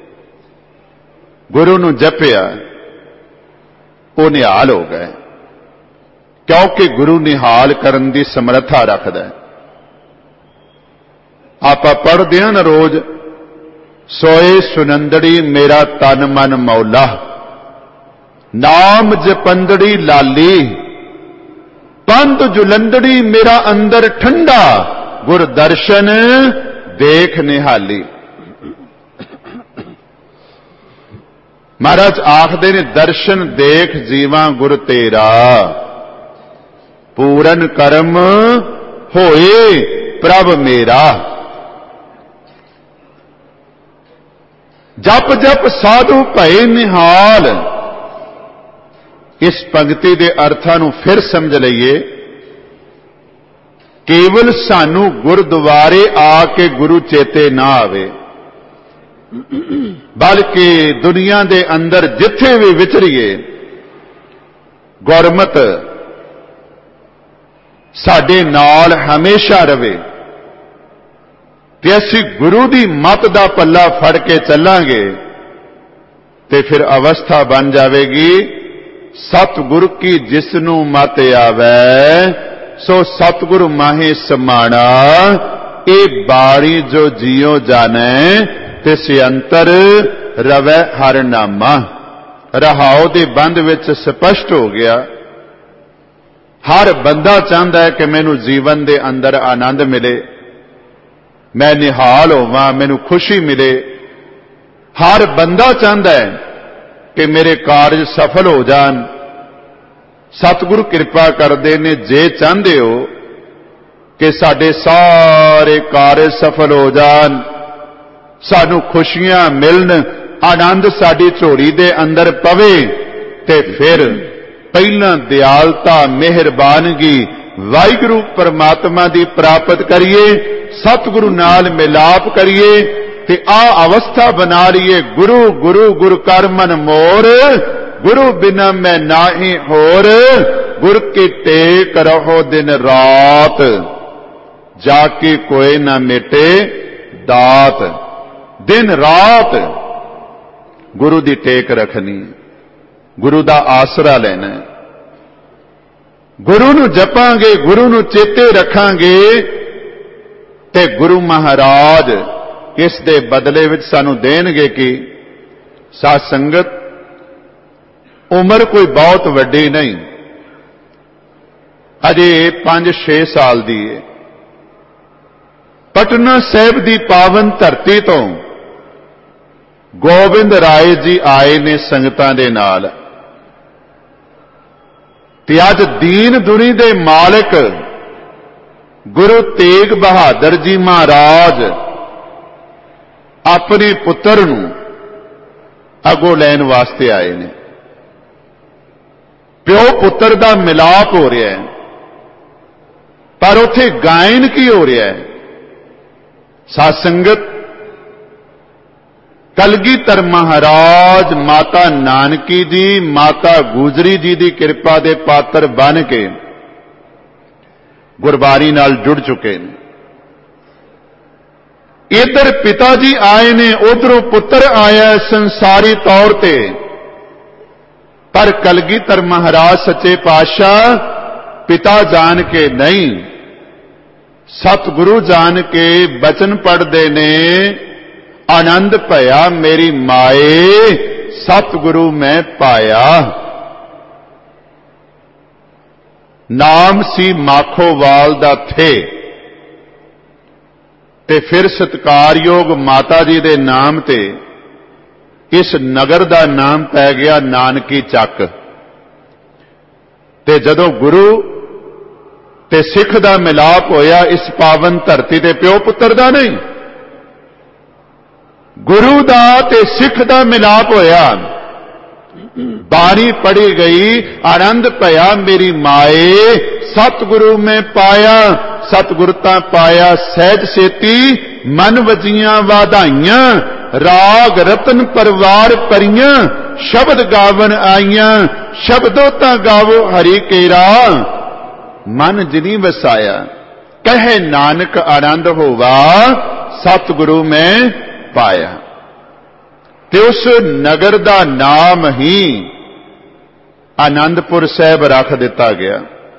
ਗੁਰੂ ਨੂੰ ਜਪਿਆ, ਉਹ ਨਿਹਾਲ ਹੋ ਗਏ, ਕਿਉਂਕਿ ਗੁਰੂ ਨਿਹਾਲ ਕਰਨ ਦੀ ਸਮਰੱਥਾ ਰੱਖਦਾ ਹੈ। ਆਪਾਂ ਪੜ੍ਹਦੇ ਹਾਂ ਨਾ ਰੋਜ਼, ਸੋਏ ਸੁਨੰਦੜੀ ਮੇਰਾ ਤਨ ਮਨ ਮੌਲਾ, ਨਾਮ ਜਪੰਦੜੀ ਲਾਲੀ, ਪੰਧ ਜੁਲੰਦੜੀ ਮੇਰਾ ਅੰਦਰ ਠੰਡਾ, ਗੁਰ ਦਰਸ਼ਨ ਦੇਖ ਨਿਹਾਲੀ। ਮਹਾਰਾਜ ਆਖਦੇ ਨੇ ਦਰਸ਼ਨ ਦੇਖ ਜੀਵਾਂ ਗੁਰ ਤੇਰਾ, ਪੂਰਨ ਕਰਮ ਹੋਏ ਪ੍ਰਭ ਮੇਰਾ। ਜਪ ਜਪ ਸਾਧੂ ਭਏ ਨਿਹਾਲ। ਇਸ ਪੰਕਤੀ ਦੇ ਅਰਥਾਂ ਨੂੰ ਫਿਰ ਸਮਝ ਲਈਏ। ਕੇਵਲ ਸਾਨੂੰ ਗੁਰਦੁਆਰੇ ਆ ਕੇ ਗੁਰੂ ਚੇਤੇ ਨਾ ਆਵੇ, ਬਲਕਿ ਦੁਨੀਆ ਦੇ ਅੰਦਰ ਜਿੱਥੇ ਵੀ ਵਿਚਰੀਏ ਗੁਰਮਤ ਸਾਡੇ ਨਾਲ ਹਮੇਸ਼ਾ ਰਵੇ, ਤੇ ਅਸੀਂ ਗੁਰੂ ਦੀ ਮੱਤ ਦਾ ਪੱਲਾ ਫੜ ਕੇ ਚੱਲਾਂਗੇ ਤੇ ਫਿਰ ਅਵਸਥਾ ਬਣ ਜਾਵੇਗੀ ਸਤਿਗੁਰ ਕੀ ਜਿਸ ਨੂੰ ਮਤ ਆਵੈ ਸੋ ਸਤਿਗੁਰ ਮਾਹੇ ਸਮਾਣਾ। ਇਹ ਬਾਣੀ ਜੋ ਜਿਉ ਜਾਣੈ ਤਿਸ ਅੰਤਰ ਰਵੈ ਹਰ ਨਾਮਾ। ਰਹਾਉ ਦੇ ਬੰਦ ਵਿੱਚ ਸਪਸ਼ਟ ਹੋ ਗਿਆ, ਹਰ ਬੰਦਾ ਚਾਹੁੰਦਾ ਹੈ ਕਿ ਮੈਨੂੰ ਜੀਵਨ ਦੇ ਅੰਦਰ ਆਨੰਦ ਮਿਲੇ, ਮੈਂ ਨਿਹਾਲ ਹੋਵਾਂ, ਮੈਨੂੰ ਖੁਸ਼ੀ ਮਿਲੇ। ਹਰ ਬੰਦਾ ਚਾਹੁੰਦਾ ਹੈ ਕਿ ਮੇਰੇ ਕਾਰਜ ਸਫਲ ਹੋ ਜਾਣ। ਸਤਿਗੁਰੂ ਕਿਰਪਾ ਕਰਦੇ ਨੇ, ਜੇ ਚਾਹੁੰਦੇ ਹੋ ਕਿ ਸਾਡੇ ਸਾਰੇ ਕਾਰਜ ਸਫਲ ਹੋ ਜਾਣ, ਸਾਨੂੰ ਖੁਸ਼ੀਆਂ ਮਿਲਣ, ਆਨੰਦ ਸਾਡੀ ਝੋਲੀ ਦੇ ਅੰਦਰ ਪਵੇ, ਤੇ ਫਿਰ ਪਹਿਲਾਂ ਦਿਆਲਤਾ ਮਿਹਰਬਾਨਗੀ ਵਾਹਿਗੁਰੂ ਪਰਮਾਤਮਾ ਦੀ ਪ੍ਰਾਪਤ ਕਰੀਏ, ਸਤਿਗੁਰੂ ਨਾਲ ਮਿਲਾਪ ਕਰੀਏ, ਤੇ ਆ ਅਵਸਥਾ ਬਣਾ ਲਈਏ ਗੁਰੂ ਗੁਰੂ ਗੁਰ ਕਰ ਮਨ ਮੋਰ, ਗੁਰੂ ਬਿਨਾ ਮੈਂ ਨਾਹੀ ਹੋਰ, ਗੁਰ ਕੀ ਟੇਕ ਰਹੋ ਦਿਨ ਰਾਤ, ਜਾ ਕੇ ਕੋਏ ਨਾ ਮਿਟੇ ਦਾਤ। ਦਿਨ ਰਾਤ ਗੁਰੂ ਦੀ ਟੇਕ ਰੱਖਣੀ, ਗੁਰੂ ਦਾ ਆਸਰਾ ਲੈਣਾ। ਗੁਰੂ ਨੂੰ ਜਪਾਂਗੇ, ਗੁਰੂ ਨੂੰ ਚੇਤੇ ਰੱਖਾਂਗੇ, ਤੇ ਗੁਰੂ ਮਹਾਰਾਜ ਇਸ ਦੇ ਬਦਲੇ ਵਿੱਚ ਸਾਨੂੰ ਦੇਣਗੇ ਕਿ ਸਾਧ ਸੰਗਤ ਉਮਰ ਕੋਈ ਬਹੁਤ ਵੱਡੀ ਨਹੀਂ, ਅਜੇ 5-6 ਸਾਲ ਦੀ ਹੈ। ਪਟਨਾ ਸਾਹਿਬ ਦੀ ਪਾਵਨ ਧਰਤੀ ਤੋਂ ਗੋਬਿੰਦ ਰਾਏ ਜੀ ਆਏ ਨੇ ਸੰਗਤਾਂ ਦੇ ਨਾਲ, ਤੇ ਅੱਜ ਦੀਨ ਦੁਨੀ ਦੇ ਮਾਲਕ ਗੁਰੂ ਤੇਗ ਬਹਾਦਰ ਜੀ ਮਹਾਰਾਜ ਆਪਣੇ ਪੁੱਤਰ ਨੂੰ ਅੱਗੋਂ ਲੈਣ ਵਾਸਤੇ ਆਏ ਨੇ। ਪਿਓ ਪੁੱਤਰ ਦਾ ਮਿਲਾਪ ਹੋ ਰਿਹਾ ਹੈ, ਪਰ ਉੱਥੇ ਗਾਇਨ ਕੀ ਹੋ ਰਿਹਾ ਹੈ? ਸਾਧ ਸੰਗਤ, ਕਲਗੀਧਰ ਮਹਾਰਾਜ ਮਾਤਾ ਨਾਨਕੀ ਜੀ, ਮਾਤਾ ਗੁਜਰੀ ਜੀ ਦੀ ਕਿਰਪਾ ਦੇ ਪਾਤਰ ਬਣ ਕੇ ਗੁਰਬਾਣੀ ਨਾਲ ਜੁੜ ਚੁੱਕੇ ਨੇ। ਇਧਰ ਪਿਤਾ ਜੀ ਆਏ ਨੇ, ਉਧਰੋਂ ਪੁੱਤਰ ਆਇਆ ਸੰਸਾਰੀ ਤੌਰ ਤੇ, ਪਰ ਕਲਗੀਧਰ ਮਹਾਰਾਜ ਸੱਚੇ ਪਾਤਸ਼ਾਹ ਪਿਤਾ ਜਾਣ ਕੇ ਨਹੀਂ, ਸਤਿਗੁਰੂ ਜਾਣ ਕੇ ਬਚਨ ਪੜ੍ਹਦੇ ਨੇ, ਆਨੰਦ ਭਇਆ ਮੇਰੀ ਮਾਏ ਸਤਿਗੁਰੂ ਮੈਂ ਪਾਇਆ। ਨਾਮ ਸੀ ਮਾਖੋਵਾਲ ਦਾ ਥੇ, ਤੇ ਫਿਰ ਸਤਿਕਾਰਯੋਗ ਮਾਤਾ ਜੀ ਦੇ ਨਾਮ ਤੇ ਇਸ ਨਗਰ ਦਾ ਨਾਮ ਪੈ ਗਿਆ ਨਾਨਕੀ ਚੱਕ। ਤੇ ਜਦੋਂ ਗੁਰੂ ਤੇ ਸਿੱਖ ਦਾ ਮਿਲਾਪ ਹੋਇਆ ਇਸ ਪਾਵਨ ਧਰਤੀ ਤੇ, ਪਿਓ ਪੁੱਤਰ ਦਾ ਨਹੀਂ, ਗੁਰੂ ਦਾ ਤੇ ਸਿੱਖ ਦਾ ਮਿਲਾਪ ਹੋਇਆ। ਬਾਣੀ ਪੜ੍ਹੀ ਗਈ, ਆਨੰਦ ਭਇਆ ਮੇਰੀ ਮਾਏ ਸਤਿਗੁਰੂ ਮੈਂ ਪਾਇਆ। ਸਤਿਗੁਰਤਾ ਪਾਇਆ ਸਹਿਜ ਸੇਤੀ, ਮਨ ਵਜੀਆਂ ਵਾਧਾਈਆਂ, ਰਾਗ ਰਤਨ ਪਰਵਾਰ ਪਰੀਆਂ, ਸ਼ਬਦ ਗਾਵਨ ਆਈਆਂ। ਸ਼ਬਦੋ ਤਾਂ ਗਾਵੋ ਹਰੀ ਕੇਰਾ, ਮਨ ਜਿਨੀ ਵਸਾਇਆ। ਕਹੇ ਨਾਨਕ ਆਨੰਦ ਹੋਵਾ, ਸਤਿਗੁਰੂ ਮੈਂ ਪਾਇਆ। ਤੇ ਉਸ ਨਗਰ ਦਾ ਨਾਮ ਹੀ ਆਨੰਦਪੁਰ ਸਾਹਿਬ ਰੱਖ ਦਿੱਤਾ ਗਿਆ।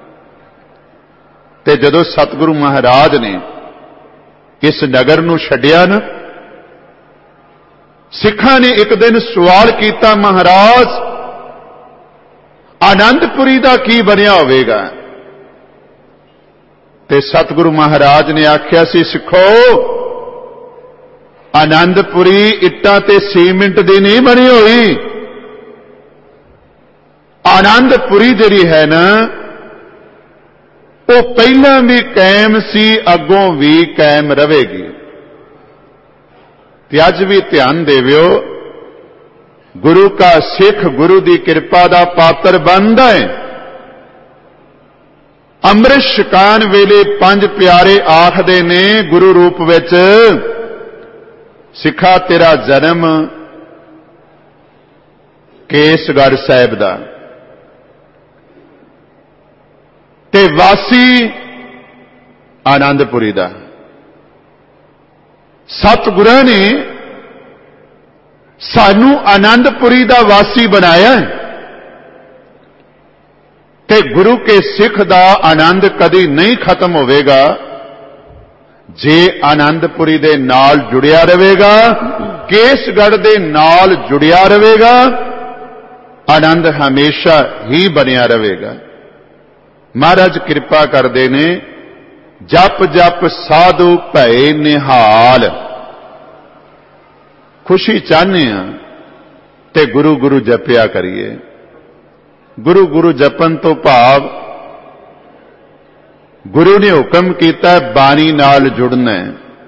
ਤੇ ਜਦੋਂ ਸਤਿਗੁਰੂ ਮਹਾਰਾਜ ਨੇ ਇਸ ਨਗਰ ਨੂੰ ਛੱਡਿਆ ਨਾ, ਸਿੱਖਾਂ ਨੇ ਇੱਕ ਦਿਨ ਸਵਾਲ ਕੀਤਾ, ਮਹਾਰਾਜ ਆਨੰਦਪੁਰੀ ਦਾ ਕੀ ਬਣਿਆ ਹੋਵੇਗਾ? ਤੇ ਸਤਿਗੁਰੂ ਮਹਾਰਾਜ ਨੇ ਆਖਿਆ ਸੀ, ਸਿੱਖੋ ਆਨੰਦਪੁਰੀ ਇੱਟਾਂ ਤੇ ਸੀਮਿੰਟ ਦੀ ਨਹੀਂ ਬਣੀ ਹੋਈ। ਆਨੰਦਪੁਰੀ ਜਿਹੜੀ ਹੈ ਨਾ, ਉਹ ਪਹਿਲਾਂ ਵੀ ਕਾਇਮ ਸੀ, ਅੱਗੋਂ ਵੀ ਕਾਇਮ ਰਹੇਗੀ। ਤੇ ਅੱਜ ਵੀ ਧਿਆਨ ਦੇਵਿਓ, ਗੁਰੂ ਕਾ ਸਿੱਖ ਗੁਰੂ ਦੀ ਕਿਰਪਾ ਦਾ ਪਾਤਰ ਬਣਦਾ ਹੈ। ਅੰਮ੍ਰਿਤ ਛਕਾਣ ਵੇਲੇ ਪੰਜ ਪਿਆਰੇ ਆਖਦੇ ਨੇ ਗੁਰੂ ਰੂਪ ਵਿੱਚ, ਸਿੱਖਾ ਤੇਰਾ ਜਨਮ ਕੇਸਗੜ੍ਹ ਸਾਹਿਬ ਦਾ, ਤੇ ਵਾਸੀ ਆਨੰਦਪੁਰੀ ਦਾ। ਸਤਿਗੁਰਾਂ ਨੇ ਸਾਨੂੰ ਆਨੰਦਪੁਰੀ ਦਾ ਵਾਸੀ ਬਣਾਇਆ, ਤੇ ਗੁਰੂ ਕੇ ਸਿੱਖ ਦਾ ਆਨੰਦ ਕਦੀ ਨਹੀਂ ਖਤਮ ਹੋਵੇਗਾ ਜੇ ਆਨੰਦਪੁਰੀ ਦੇ ਨਾਲ ਜੁੜਿਆ ਰਹੇਗਾ, ਕੇਸਗੜ੍ਹ ਦੇ ਨਾਲ ਜੁੜਿਆ ਰਹੇਗਾ, ਆਨੰਦ ਹਮੇਸ਼ਾ ਹੀ ਬਣਿਆ ਰਹੇਗਾ। ਮਹਾਰਾਜ ਕਿਰਪਾ ਕਰਦੇ ਨੇ, ਜਪ ਜਪ ਸਾਧੂ ਭਏ ਨਿਹਾਲ। ਖੁਸ਼ੀ ਚਾਹੁੰਦੇ ਆ ਤੇ ਗੁਰੂ ਗੁਰੂ ਜਪਿਆ ਕਰੀਏ। ਗੁਰੂ ਗੁਰੂ ਜਪਨ ਤੋਂ ਭਾਵ ਗੁਰੂ ਨੇ ਹੁਕਮ ਕੀਤਾ ਬਾਣੀ ਨਾਲ ਜੁੜਨਾ ਹੈ।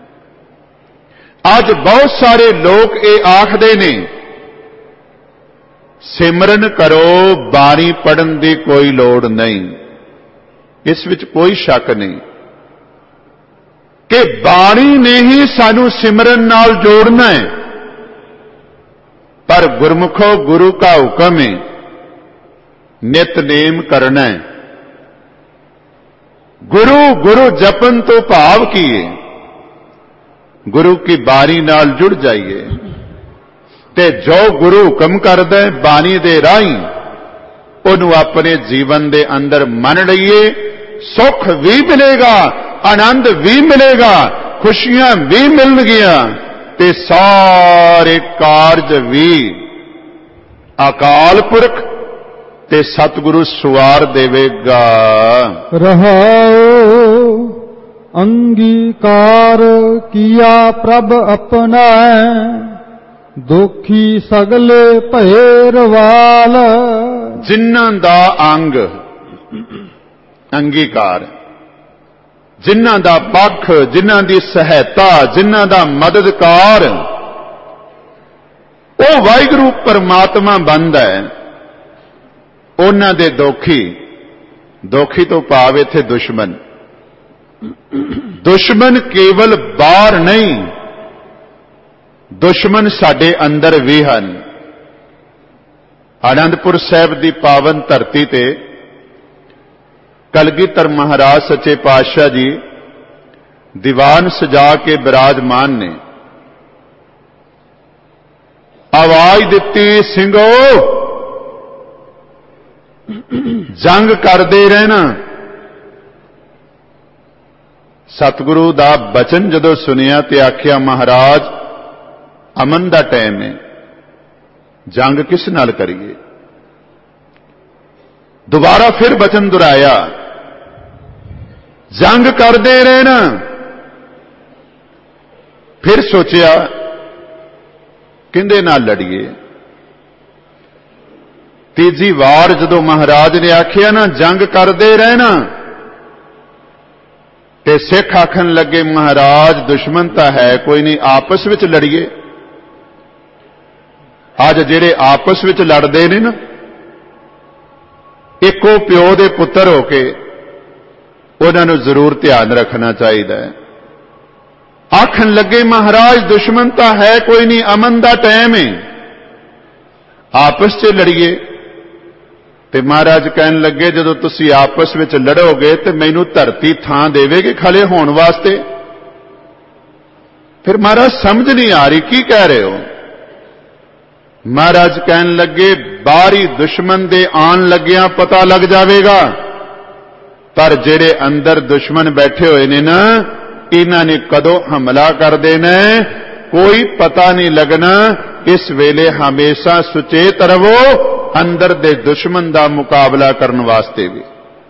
ਅੱਜ ਬਹੁਤ ਸਾਰੇ ਲੋਕ ਇਹ ਆਖਦੇ ਨੇ, ਸਿਮਰਨ ਕਰੋ, ਬਾਣੀ ਪੜ੍ਹਨ ਦੀ ਕੋਈ ਲੋੜ ਨਹੀਂ। ਇਸ ਵਿੱਚ ਕੋਈ ਸ਼ੱਕ ਨਹੀਂ ਕਿ ਬਾਣੀ ਨੇ ਹੀ ਸਾਨੂੰ ਸਿਮਰਨ ਨਾਲ ਜੋੜਨਾ ਹੈ, ਪਰ ਗੁਰਮੁਖੋ ਗੁਰੂ ਕਾ ਹੁਕਮ ਹੈ ਨਿਤਨੇਮ ਕਰਨਾ ਹੈ। गुरु गुरु जपन तो भाव किए, गुरु की बाणी नाल जुड़ जाइए, ते जो गुरु हुक्म करदा है बाणी दे राही उन्होंने अपने जीवन दे अंदर मन लईए। सुख भी मिलेगा, आनंद भी मिलेगा, खुशियां भी मिलणगियां, ते सारे कारज भी अकाल पुरख ਤੇ ਸਤਿਗੁਰੂ ਸਵਾਰ ਦੇਵੇਗਾ। ਰਹਾਉ ਅੰਗੀਕਾਰ ਕੀਆ ਪ੍ਰਭ ਆਪਣਾ, ਦੁਖੀ ਸਗਲੇ ਭਏ ਰਵਾਲ। ਜਿਨ੍ਹਾਂ ਦਾ ਅੰਗ ਅੰਗੀਕਾਰ, ਜਿਨ੍ਹਾਂ ਦਾ ਪੱਖ, ਜਿਨ੍ਹਾਂ ਦੀ ਸਹਾਇਤਾ, ਜਿਨ੍ਹਾਂ ਦਾ ਮਦਦਕਾਰ, ਉਹ ਵਾਹਿਗੁਰੂ ਪਰਮਾਤਮਾ ਬਣਦਾ ਹੈ। ਉਹਨਾਂ ਦੇ ਦੋਖੀ, ਦੋਖੀ ਤੋਂ ਭਾਵ ਇੱਥੇ ਦੁਸ਼ਮਣ, ਦੁਸ਼ਮਣ ਕੇਵਲ ਬਾਹਰ ਨਹੀਂ, ਦੁਸ਼ਮਣ ਸਾਡੇ ਅੰਦਰ ਵੀ ਹਨ। ਆਨੰਦਪੁਰ ਸਾਹਿਬ ਦੀ ਪਾਵਨ ਧਰਤੀ ਤੇ ਕਲਗੀਧਰ ਮਹਾਰਾਜ ਸੱਚੇ ਪਾਤਸ਼ਾਹ ਜੀ ਦੀਵਾਨ ਸਜਾ ਕੇ ਬਿਰਾਜਮਾਨ ਨੇ। ਆਵਾਜ਼ ਦਿੱਤੀ, ਸਿੰਘੋ ਜੰਗ ਕਰਦੇ ਰਹਿਣਾ। ਸਤਿਗੁਰੂ ਦਾ ਬਚਨ ਜਦੋਂ ਸੁਨਿਆ ਤੇ ਆਖਿਆ, ਮਹਾਰਾਜ ਅਮਨ ਦਾ ਟਾਈਮ ਹੈ, ਜੰਗ ਕਿਸ ਨਾਲ ਕਰੀਏ। ਦੁਬਾਰਾ ਫਿਰ ਬਚਨ ਦੁਹਰਾਇਆ, ਜੰਗ ਕਰਦੇ ਰਹਿਣਾ। ਫਿਰ ਸੋਚਿਆ ਕਿਹਦੇ ਨਾਲ ਲੜੀਏ। ਤੀਜੀ ਵਾਰ ਜਦੋਂ ਮਹਾਰਾਜ ਨੇ ਆਖਿਆ ਨਾ ਜੰਗ ਕਰਦੇ ਰਹਿਣਾ, ਤੇ ਸਿੱਖ ਆਖਣ ਲੱਗੇ, ਮਹਾਰਾਜ ਦੁਸ਼ਮਣ ਤਾਂ ਹੈ ਕੋਈ ਨਹੀਂ, ਆਪਸ ਵਿੱਚ ਲੜੀਏ। ਅੱਜ ਜਿਹੜੇ ਆਪਸ ਵਿੱਚ ਲੜਦੇ ਨੇ ਨਾ, ਇੱਕੋ ਪਿਓ ਦੇ ਪੁੱਤਰ ਹੋ ਕੇ, ਉਹਨਾਂ ਨੂੰ ਜ਼ਰੂਰ ਧਿਆਨ ਰੱਖਣਾ ਚਾਹੀਦਾ ਹੈ। ਆਖਣ ਲੱਗੇ, ਮਹਾਰਾਜ ਦੁਸ਼ਮਣ ਤਾਂ ਹੈ ਕੋਈ ਨਹੀਂ, ਅਮਨ ਦਾ ਟਾਈਮ ਹੈ, ਆਪਸ 'ਚ ਲੜੀਏ। ਤੇ ਮਹਾਰਾਜ ਕਹਿਣ ਲੱਗੇ, ਜਦੋਂ ਤੁਸੀਂ ਆਪਸ ਵਿੱਚ ਲੜੋਗੇ ਤੇ ਮੈਨੂੰ ਧਰਤੀ ਥਾਂ ਦੇਵੇਗੀ ਖੜੇ ਹੋਣ ਵਾਸਤੇ। ਫਿਰ ਮਹਾਰਾਜ ਸਮਝ ਨਹੀਂ ਆ ਰਹੀ ਕੀ ਕਹਿ ਰਹੇ ਹੋ। ਮਹਾਰਾਜ ਕਹਿਣ ਲੱਗੇ, ਬਾਹਰੀ ਦੁਸ਼ਮਣ ਦੇ ਆਉਣ ਲੱਗਿਆਂ ਪਤਾ ਲੱਗ ਜਾਵੇਗਾ, ਪਰ ਜਿਹੜੇ ਅੰਦਰ ਦੁਸ਼ਮਣ ਬੈਠੇ ਹੋਏ ਨੇ ਨਾ, ਇਹਨਾਂ ਨੇ ਕਦੋਂ ਹਮਲਾ ਕਰ ਦੇਣਾ ਕੋਈ ਪਤਾ ਨਹੀਂ ਲੱਗਣਾ। ਇਸ ਵੇਲੇ ਹਮੇਸ਼ਾ ਸੁਚੇਤ ਰਹੋ ਅੰਦਰ ਦੇ ਦੁਸ਼ਮਣ ਦਾ ਮੁਕਾਬਲਾ ਕਰਨ ਵਾਸਤੇ ਵੀ।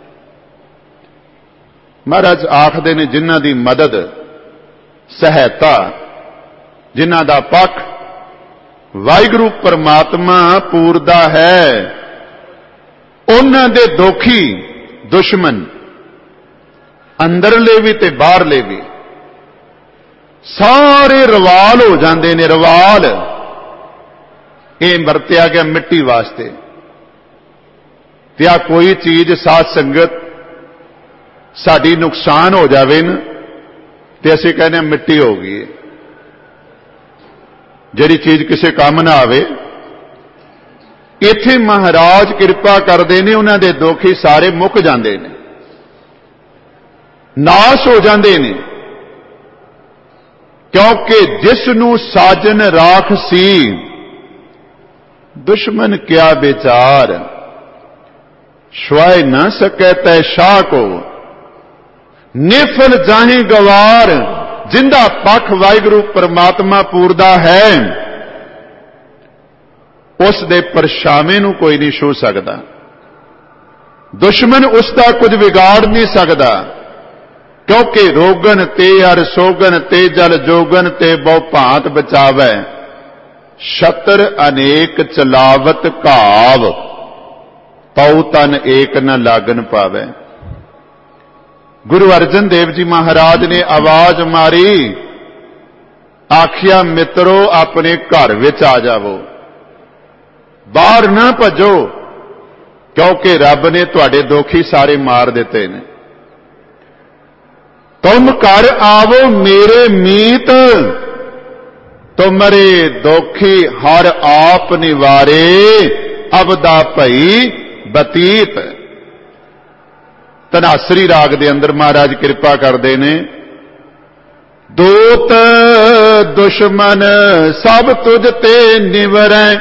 ਮਹਾਰਾਜ ਆਖਦੇ ਨੇ, ਜਿਨ੍ਹਾਂ ਦੀ ਮਦਦ, ਸਹਾਇਤਾ, ਜਿਨ੍ਹਾਂ ਦਾ ਪੱਖ ਵਾਹਿਗੁਰੂ ਪਰਮਾਤਮਾ ਪੂਰਦਾ ਹੈ, ਉਹਨਾਂ ਦੇ ਦੋਖੀ ਦੁਸ਼ਮਣ ਅੰਦਰਲੇ ਵੀ ਤੇ ਬਾਹਰਲੇ ਵੀ ਸਾਰੇ ਰਵਾਲ ਹੋ ਜਾਂਦੇ ਨੇ। ਰਵਾਲ ਇਹ ਵਰਤਿਆ ਗਿਆ ਮਿੱਟੀ ਵਾਸਤੇ। ਤੇ ਆ ਕੋਈ ਚੀਜ਼ ਸਾਧ ਸੰਗਤ ਸਾਡੀ ਨੁਕਸਾਨ ਹੋ ਜਾਵੇ ਨਾ, ਤੇ ਅਸੀਂ ਕਹਿੰਦੇ ਮਿੱਟੀ ਹੋ ਗਈ। ਜਿਹੜੀ ਚੀਜ਼ ਕਿਸੇ ਕੰਮ ਨਾ ਆਵੇ, ਇੱਥੇ ਮਹਾਰਾਜ ਕਿਰਪਾ ਕਰਦੇ ਨੇ, ਉਹਨਾਂ ਦੇ ਦੋਖੀ ਸਾਰੇ ਮੁੱਕ ਜਾਂਦੇ ਨੇ, ਨਾਸ਼ ਹੋ ਜਾਂਦੇ ਨੇ। ਕਿਉਂਕਿ ਜਿਸ ਨੂੰ ਸਾਜਨ ਰਾਖ ਸੀ, ਦੁਸ਼ਮਨ ਕਿਆ ਵਿਚਾਰ, ਛੁਆਏ ਨਾ ਸਕੈ ਤੈ ਸ਼ਾਹ ਕੋ, ਨਿਫਲ ਜਾਹੇ ਗਵਾਰ। ਜਿੰਦਾ ਪੱਖ ਵਾਹਿਗੁਰੂ ਪਰਮਾਤਮਾ ਪੂਰਦਾ ਹੈ, ਉਸ ਦੇ ਪਰਛਾਵੇਂ ਨੂੰ ਕੋਈ ਨਹੀਂ ਛੂ ਸਕਦਾ। ਦੁਸ਼ਮਣ ਉਸ ਦਾ ਕੁਝ ਵਿਗਾੜ ਨਹੀਂ ਸਕਦਾ। ਕਿਉਂਕਿ ਰੋਗਨ ਤੇ ਅਰ ਸੋਗਨ ਤੇ ਜਲ ਜੋਗਨ ਤੇ ਬਹੁ ਭਾਂਤ ਬਚਾਵੈ, ਛਤਰ ਅਨੇਕ ਚਲਾਵਤ ਘਾਵ, ਪਉ ਤਨ ਏਕ ਨ ਲਾਗਨ ਪਾਵੈ। ਗੁਰੂ ਅਰਜਨ ਦੇਵ ਜੀ ਮਹਾਰਾਜ ਨੇ ਆਵਾਜ਼ ਮਾਰੀ, ਆਖਿਆ ਮਿੱਤਰੋ ਆਪਣੇ ਘਰ ਵਿੱਚ ਆ ਜਾਵੋ, ਬਾਹਰ ਨਾ ਭੱਜੋ, ਕਿਉਂਕਿ ਰੱਬ ਨੇ ਤੁਹਾਡੇ ਦੋਖੀ ਸਾਰੇ ਮਾਰ ਦਿੱਤੇ ਨੇ। ਤੁਮ ਘਰ ਆਵੋ ਮੇਰੇ ਮੀਤ, ਤੁਮਰੇ ਦੋਖੀ ਹਰ ਆਪ ਨਿਵਾਰੇ, ਅਬਦਾ ਭਈ ਬਤੀਤ। ਧਨਾਸਰੀ ਰਾਗ ਦੇ ਅੰਦਰ ਮਹਾਰਾਜ ਕਿਰਪਾ ਕਰਦੇ ਨੇ, ਦੋਤ ਦੁਸ਼ਮਨ ਸਭ ਤੁਝ ਤੇ ਨਿਵਰੈ,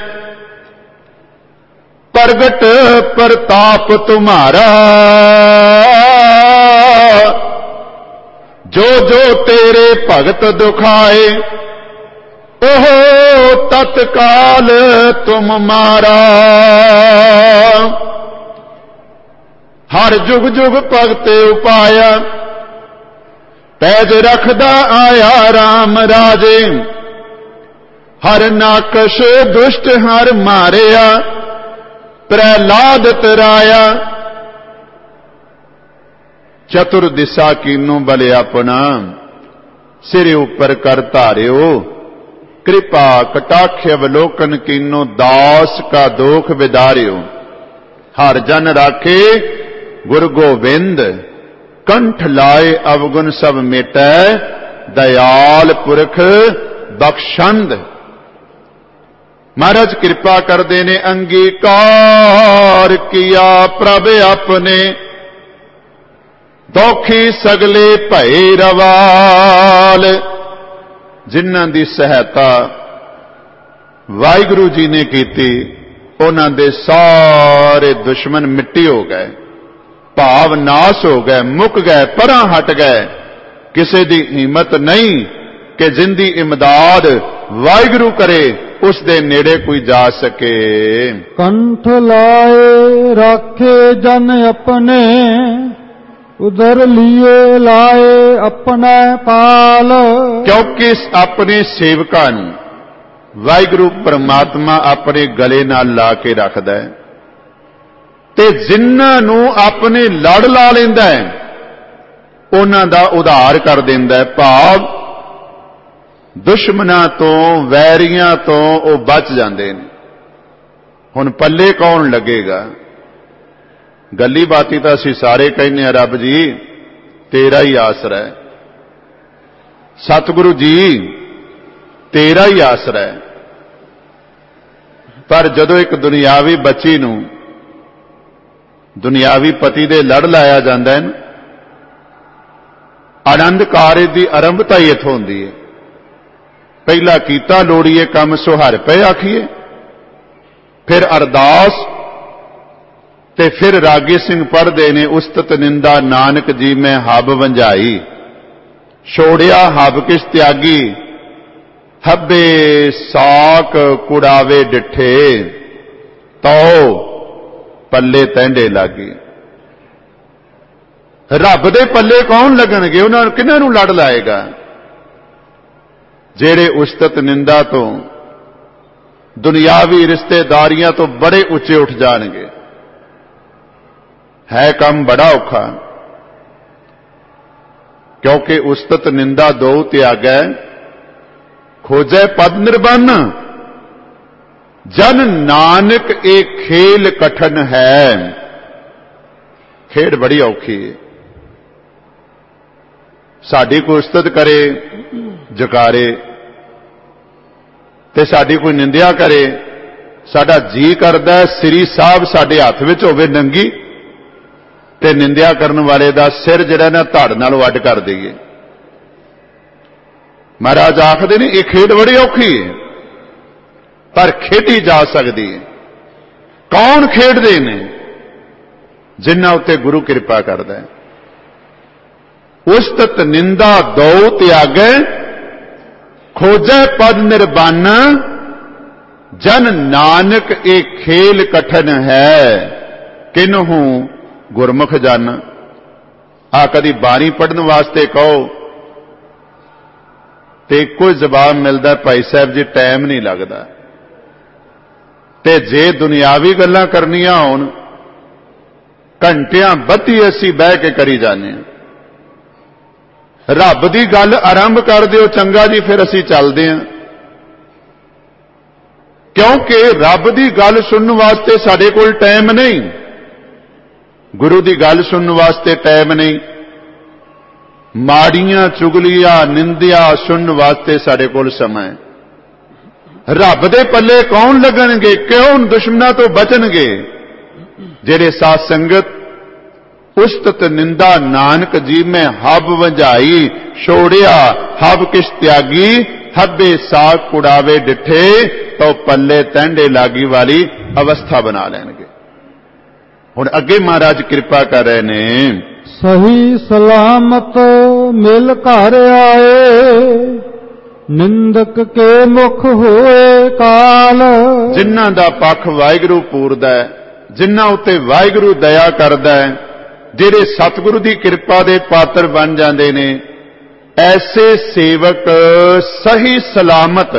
ਪ੍ਰਗਟ ਪ੍ਰਤਾਪ ਤੁਮਾਰਾ। ਜੋ ਜੋ ਤੇਰੇ ਭਗਤ ਦੁਖਾਏ, ਉਹ ਤਤਕਾਲ ਤੁਮ ਮਾਰਾ। ਹਰ ਜੁਗ ਜੁਗ ਭਗਤੇ ਉਪਾਇਆ, ਪੈਜ ਰਖਦਾ ਆਇਆ RAM ਰਾਜੇ। ਹਰ ਨਾਕਸ਼ ਦੁਸ਼ਟ ਹਰ ਮਾਰਿਆ, ਪ੍ਰਹਿਲਾਦ ਤਰਾਇਆ। ਚਤੁਰ ਦਿਸ਼ਾ ਕੀਨੋ ਬਲ ਆਪਣਾ, ਸਿਰ ਉੱਪਰ ਕਰ ਧਾਰਿਓ। कृपा कटाक्ष अवलोकन कीनो, दास का दोख विदारियो। हर जन राखे गुरु गोविंद, कंठ लाए अवगुण सब मिटै। दयाल पुरख बख्शंद। महाराज कृपा करदे ने, अंगीकार किया प्रभ अपने। दोखी सगले भय रवाल। जिन्हां दी सहायता वाहिगुरु जी ने कीती, उन्हां दे सारे दुश्मन मिट्टी हो गए, भाव नाश हो गए, मुक गए, परां हट गए। किसी दी हिम्मत नहीं कि जिंदी इमदाद वाहिगुरु करे, उस दे नेड़े कोई जा सके। कंठ लाए राखे जन अपने, उधर लिए लाए अपना पाल। क्योंकि अपने सेवकां नूं वाहिगुरु परमात्मा अपने गले नाल ला के रखदा है, ते जिन्हां नूं अपने लड़ ला लैंदा है, उन्हां दा उद्धार कर दिंदा है। भाव दुश्मनां तो, वैरियां तो वो बच जांदे ने। हुण पल्ले कौन लगेगा? गली बाती तो असीं सारे कहने, रब जी तेरा ही आसरा है, सतगुरु जी तेरा ही आसरा है। पर जदों एक दुनियावी बच्ची नूं दुनियावी पति दे लड़ लाया जांदा है, आनंद कार्य की आरंभता ही इत्थों होंदी है। पहला कीता लोड़ीए काम सुहार पे आखिए, फिर अरदास, ते फिर रागी सिंह पढ़ते ने, उस्तत निंदा नानक जी मैं हब वंजाई। छोड़िया हब किस त्यागी, हबे साक कुड़ावे डिठे। तो पल्ले तैंडे लागी। रब दे पल्ले कौन लगणगे? उन्हां किन्हां नूं लड़ लाएगा? जेड़े उस्तत निंदा तो, दुनियावी रिश्तेदारियां तो बड़े उच्चे उठ जाणगे। है काम बड़ा औखा, क्योंकि उस्तत निंदा दो त्यागै, खोजै पद निर्बन। जन नानक एक खेल कठन है। खेड बड़ी औखी है। साडी कोई उस्तत करे जकारे, ते साडी कोई निंदिया करे, साडा जी करदा श्री साहब साडे हथ विच होवे नंगी, ते निंदिया करन वाले दा सिर जिहड़ा ना धड़ नाल वड्ड कर दईए। महाराज आखदे ने, यह खेड बड़ी औखी है, पर खेडी जा सकती है। कौन खेडदे ने? जिन्हां उत्ते गुरु कृपा करदा है। उस्तत निंदा दो त्यागै, खोजै पद निर्बन। जन नानक एक खेल कठन है, किन्हू गुरमुख जाना। आ कदी बाणी पढ़न वास्ते कहो ते कोई जवाब मिलता, भाई साहब जी टाइम नहीं लगता। ते जे दुनियावी गल्लां करनियां होण, घंटियां बत्ती असी बह के करी जाने। रब दी गल आरंभ कर दिओ, चंगा जी फिर असी चलदे हां। क्योंकि रब दी गल सुनने वास्ते साडे कोल टाइम नहीं, गुरु दी गल सुनने वास्ते टाइम नहीं, माड़ियां चुगलियां निंदिया सुनने वास्ते साडे कोल समय। रब दे पल्ले कौन लगणगे? क्यों दुश्मनां तो बचणगे? जेड़े साथ संगत उस्तत निंदा नानक जी में हब वंजाई। छोड़िया हब किस त्यागी, हबे साग कुड़ावे डिठे। तो पल्ले तैंडे लागी वाली अवस्था बना लेंगे। हुण अगे महाराज कृपा कर रहे ने, सही सलामत मिल घर आए, निंदक के मुख होए काल। जिन्हां दा पक्ष वाहिगुरू पूरदा है, जिन्हां उत्ते वाहिगुरू दया करदा है, ਜਿਹੜੇ ਸਤਿਗੁਰੂ ਦੀ ਕਿਰਪਾ ਦੇ ਪਾਤਰ ਬਣ ਜਾਂਦੇ ਨੇ, ਐਸੇ ਸੇਵਕ ਸਹੀ ਸਲਾਮਤ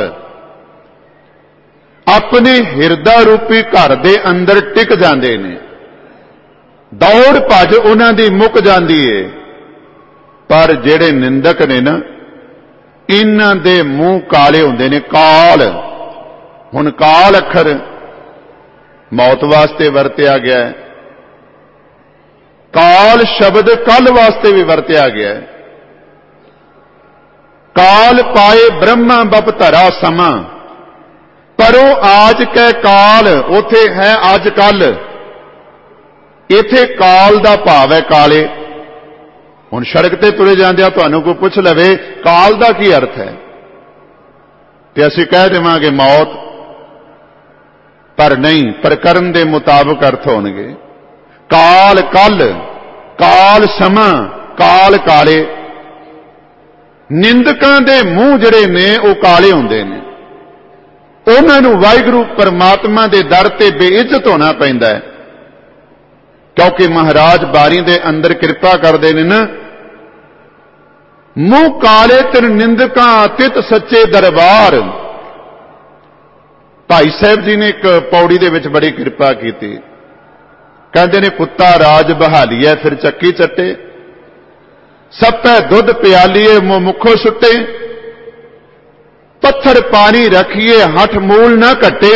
ਆਪਣੇ ਹਿਰਦਾ ਰੂਪੀ ਘਰ ਦੇ ਅੰਦਰ ਟਿਕ ਜਾਂਦੇ ਨੇ। ਦੌੜ ਭੱਜ ਉਹਨਾਂ ਦੀ ਮੁੱਕ ਜਾਂਦੀ ਏ। ਪਰ ਜਿਹੜੇ ਨਿੰਦਕ ਨੇ ਨਾ, ਇਹਨਾਂ ਦੇ ਮੂੰਹ ਕਾਲੇ ਹੁੰਦੇ ਨੇ। ਕਾਲ, ਹੁਣ ਕਾਲ ਅੱਖਰ ਮੌਤ ਵਾਸਤੇ ਵਰਤਿਆ ਗਿਆ ਹੈ। ਕਾਲ ਸ਼ਬਦ ਕੱਲ ਵਾਸਤੇ ਵੀ ਵਰਤਿਆ ਗਿਆ ਹੈ। ਕਾਲ ਪਾਏ ਬ੍ਰਹਮਾ ਬਪਧਰਾ ਸਮਾਂ, ਪਰੋ ਆਜ ਕੈ ਕਾਲ, ਉਥੇ ਹੈ ਅੱਜ ਕੱਲ। ਇਥੇ ਕਾਲ ਦਾ ਭਾਵ ਹੈ ਕਾਲੇ। ਹੁਣ ਸੜਕ ਤੇ ਤੁਰੇ ਜਾਂਦਿਆਂ ਤੁਹਾਨੂੰ ਕੋਈ ਪੁੱਛ ਲਵੇ ਕਾਲ ਦਾ ਕੀ ਅਰਥ ਹੈ, ਤੇ ਅਸੀਂ ਕਹਿ ਦੇਵਾਂਗੇ ਮੌਤ, ਪਰ ਨਹੀਂ, ਪ੍ਰਕਰਨ ਦੇ ਮੁਤਾਬਕ ਅਰਥ ਹੋਣਗੇ। ਕਾਲ ਕੱਲ, ਕਾਲ ਸਮਾਂ, ਕਾਲ ਕਾਲੇ। ਨਿੰਦਕਾਂ ਦੇ ਮੂੰਹ ਜਿਹੜੇ ਨੇ ਉਹ ਕਾਲੇ ਹੁੰਦੇ ਨੇ। ਉਹਨਾਂ ਨੂੰ ਵਾਹਿਗੁਰੂ ਪਰਮਾਤਮਾ ਦੇ ਦਰ ਤੇ ਬੇਇੱਜ਼ਤ ਹੋਣਾ ਪੈਂਦਾ ਹੈ, ਕਿਉਂਕਿ ਮਹਾਰਾਜ ਬਾਰੀ ਦੇ ਅੰਦਰ ਕਿਰਪਾ ਕਰਦੇ ਨੇ ਨਾ, ਮੂੰਹ ਕਾਲੇ ਤਿਨ ਨਿੰਦਕਾਂ ਤਿਤ ਸੱਚੇ ਦਰਬਾਰ। ਭਾਈ ਸਾਹਿਬ ਜੀ ਨੇ ਇੱਕ ਪੌੜੀ ਦੇ ਵਿੱਚ ਬੜੀ ਕਿਰਪਾ ਕੀਤੀ। ਕਹਿੰਦੇ ਨੇ ਕੁੱਤਾ ਰਾਜ ਬਹਾਲੀਐ ਫਿਰ ਚੱਕੀ ਚੱਟੇ, ਸੱਪੈ ਦੁੱਧ ਪਿਆਲੀਏ ਮੂੰਹ ਮੁੱਖੋਂ ਸੁੱਟੇ, ਪੱਥਰ ਪਾਣੀ ਰੱਖੀਏ ਹੱਠ ਮੂਲ ਨਾ ਘਟੇ,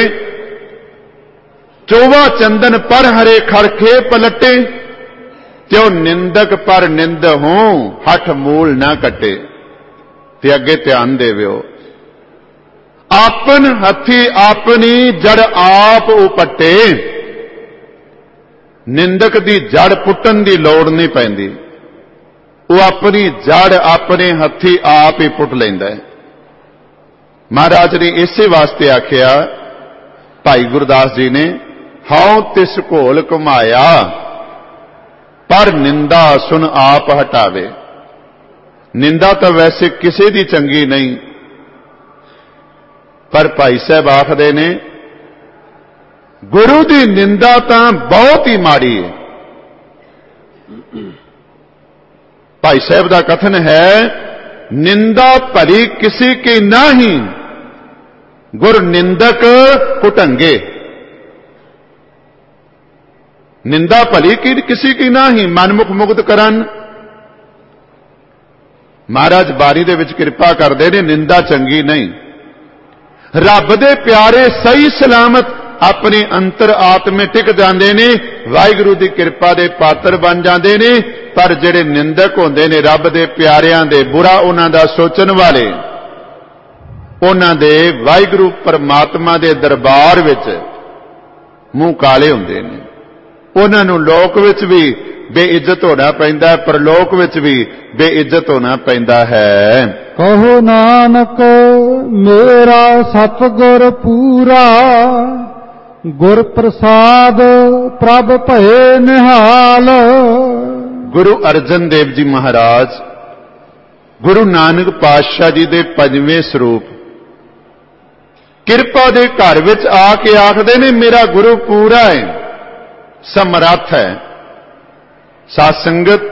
ਚੋਵਾ ਚੰਦਨ ਪਰ ਹਰੇ ਖੜਖੇ ਪਲਟੇ, ਤਿਉ ਨਿੰਦਕ ਪਰ ਨਿੰਦ ਹੋਂ ਹੱਠ ਮੂਲ ਨਾ ਘਟੇ। ਤੇ ਅੱਗੇ ਧਿਆਨ ਦੇਵਿਓ, ਆਪਨ ਹੱਥੀ ਆਪਣੀ ਜੜ ਆਪ ਉਪਟੇ। ਨਿੰਦਕ ਦੀ ਜੜ ਪੁੱਟਣ ਦੀ ਲੋੜ ਨਹੀਂ ਪੈਂਦੀ, ਉਹ ਆਪਣੀ ਜੜ ਆਪਣੇ ਹੱਥੀ ਆਪ ਹੀ ਪੁੱਟ ਲੈਂਦਾ ਹੈ। ਮਹਾਰਾਜ ਨੇ ਇਸੇ ਵਾਸਤੇ ਆਖਿਆ, ਭਾਈ ਗੁਰਦਾਸ ਜੀ ਨੇ, ਹਉ ਤਿਸ ਘੋਲ ਘੁਮਾਇਆ ਪਰ ਨਿੰਦਾ ਸੁਨ ਆਪ ਹਟਾਵੇ। ਨਿੰਦਾ ਤਾਂ ਵੈਸੇ ਕਿਸੇ ਦੀ ਚੰਗੀ ਨਹੀਂ, ਪਰ ਭਾਈ ਸਾਹਿਬ ਆਖਦੇ ਨੇ ਗੁਰੂ ਦੀ ਨਿੰਦਾ ਤਾਂ ਬਹੁਤ ਹੀ ਮਾੜੀ ਹੈ। ਭਾਈ ਸਾਹਿਬ ਦਾ ਕਥਨ ਹੈ, ਨਿੰਦਾ ਭਲੀ ਕਿਸੇ ਕੀ ਨਾਹੀਂ, ਗੁਰ ਨਿੰਦਕ ਕੁਟੰਗੇ। ਨਿੰਦਾ ਭਲੀ ਕੀ ਕਿਸੇ ਕੀ ਨਾਹੀਂ, ਮਨਮੁਖ ਮੁਕਤ ਕਰਨ। ਮਹਾਰਾਜ ਬਾਰੀ ਦੇ ਵਿੱਚ ਕਿਰਪਾ ਕਰਦੇ ਨੇ, ਨਿੰਦਾ ਚੰਗੀ ਨਹੀਂ। ਰੱਬ ਦੇ ਪਿਆਰੇ ਸਹੀ ਸਲਾਮਤ ਆਪਣੇ ਅੰਤਰ ਆਤਮੇ ਟਿਕ ਜਾਂਦੇ ਨੇ, ਵਾਹਿਗੁਰੂ ਦੀ ਕਿਰਪਾ ਦੇ ਪਾਤਰ ਬਣ ਜਾਂਦੇ ਨੇ। ਪਰ ਜਿਹੜੇ ਨਿੰਦਕ ਹੁੰਦੇ ਨੇ ਰੱਬ ਦੇ ਪਿਆਰਿਆਂ ਦੇ, ਬੁਰਾ ਉਹਨਾਂ ਦਾ ਸੋਚਣ ਵਾਲੇ, ਉਹਨਾਂ ਦੇ ਵਾਹਿਗੁਰੂ ਪਰਮਾਤਮਾ ਦੇ ਦਰਬਾਰ ਵਿੱਚ ਮੂੰਹ ਕਾਲੇ ਹੁੰਦੇ ਨੇ। ਉਹਨਾਂ ਨੂੰ ਲੋਕ ਵਿੱਚ ਵੀ ਬੇਇੱਜ਼ਤ ਹੋਣਾ ਪੈਂਦਾ, ਪਰਲੋਕ ਵਿੱਚ ਵੀ ਬੇਇੱਜ਼ਤ ਹੋਣਾ ਪੈਂਦਾ ਹੈ। ਕਹੋ ਨਾਨਕ ਮੇਰਾ ਸਤਿਗੁਰ ਪੂਰਾ, ਗੁਰ ਪ੍ਰਸਾਦ ਪ੍ਰਭ ਭਏ ਨਿਹਾਲ। ਗੁਰੂ ਅਰਜਨ ਦੇਵ ਜੀ ਮਹਾਰਾਜ ਗੁਰੂ ਨਾਨਕ ਪਾਤਸ਼ਾਹ ਜੀ ਦੇ ਪੰਜਵੇਂ ਸਰੂਪ ਕਿਰਪਾ ਦੇ ਘਰ ਵਿੱਚ ਆ ਕੇ ਆਖਦੇ ਨੇ, ਮੇਰਾ ਗੁਰੂ ਪੂਰਾ ਹੈ, ਸਮਰੱਥ ਹੈ। ਸਾਧ ਸੰਗਤ,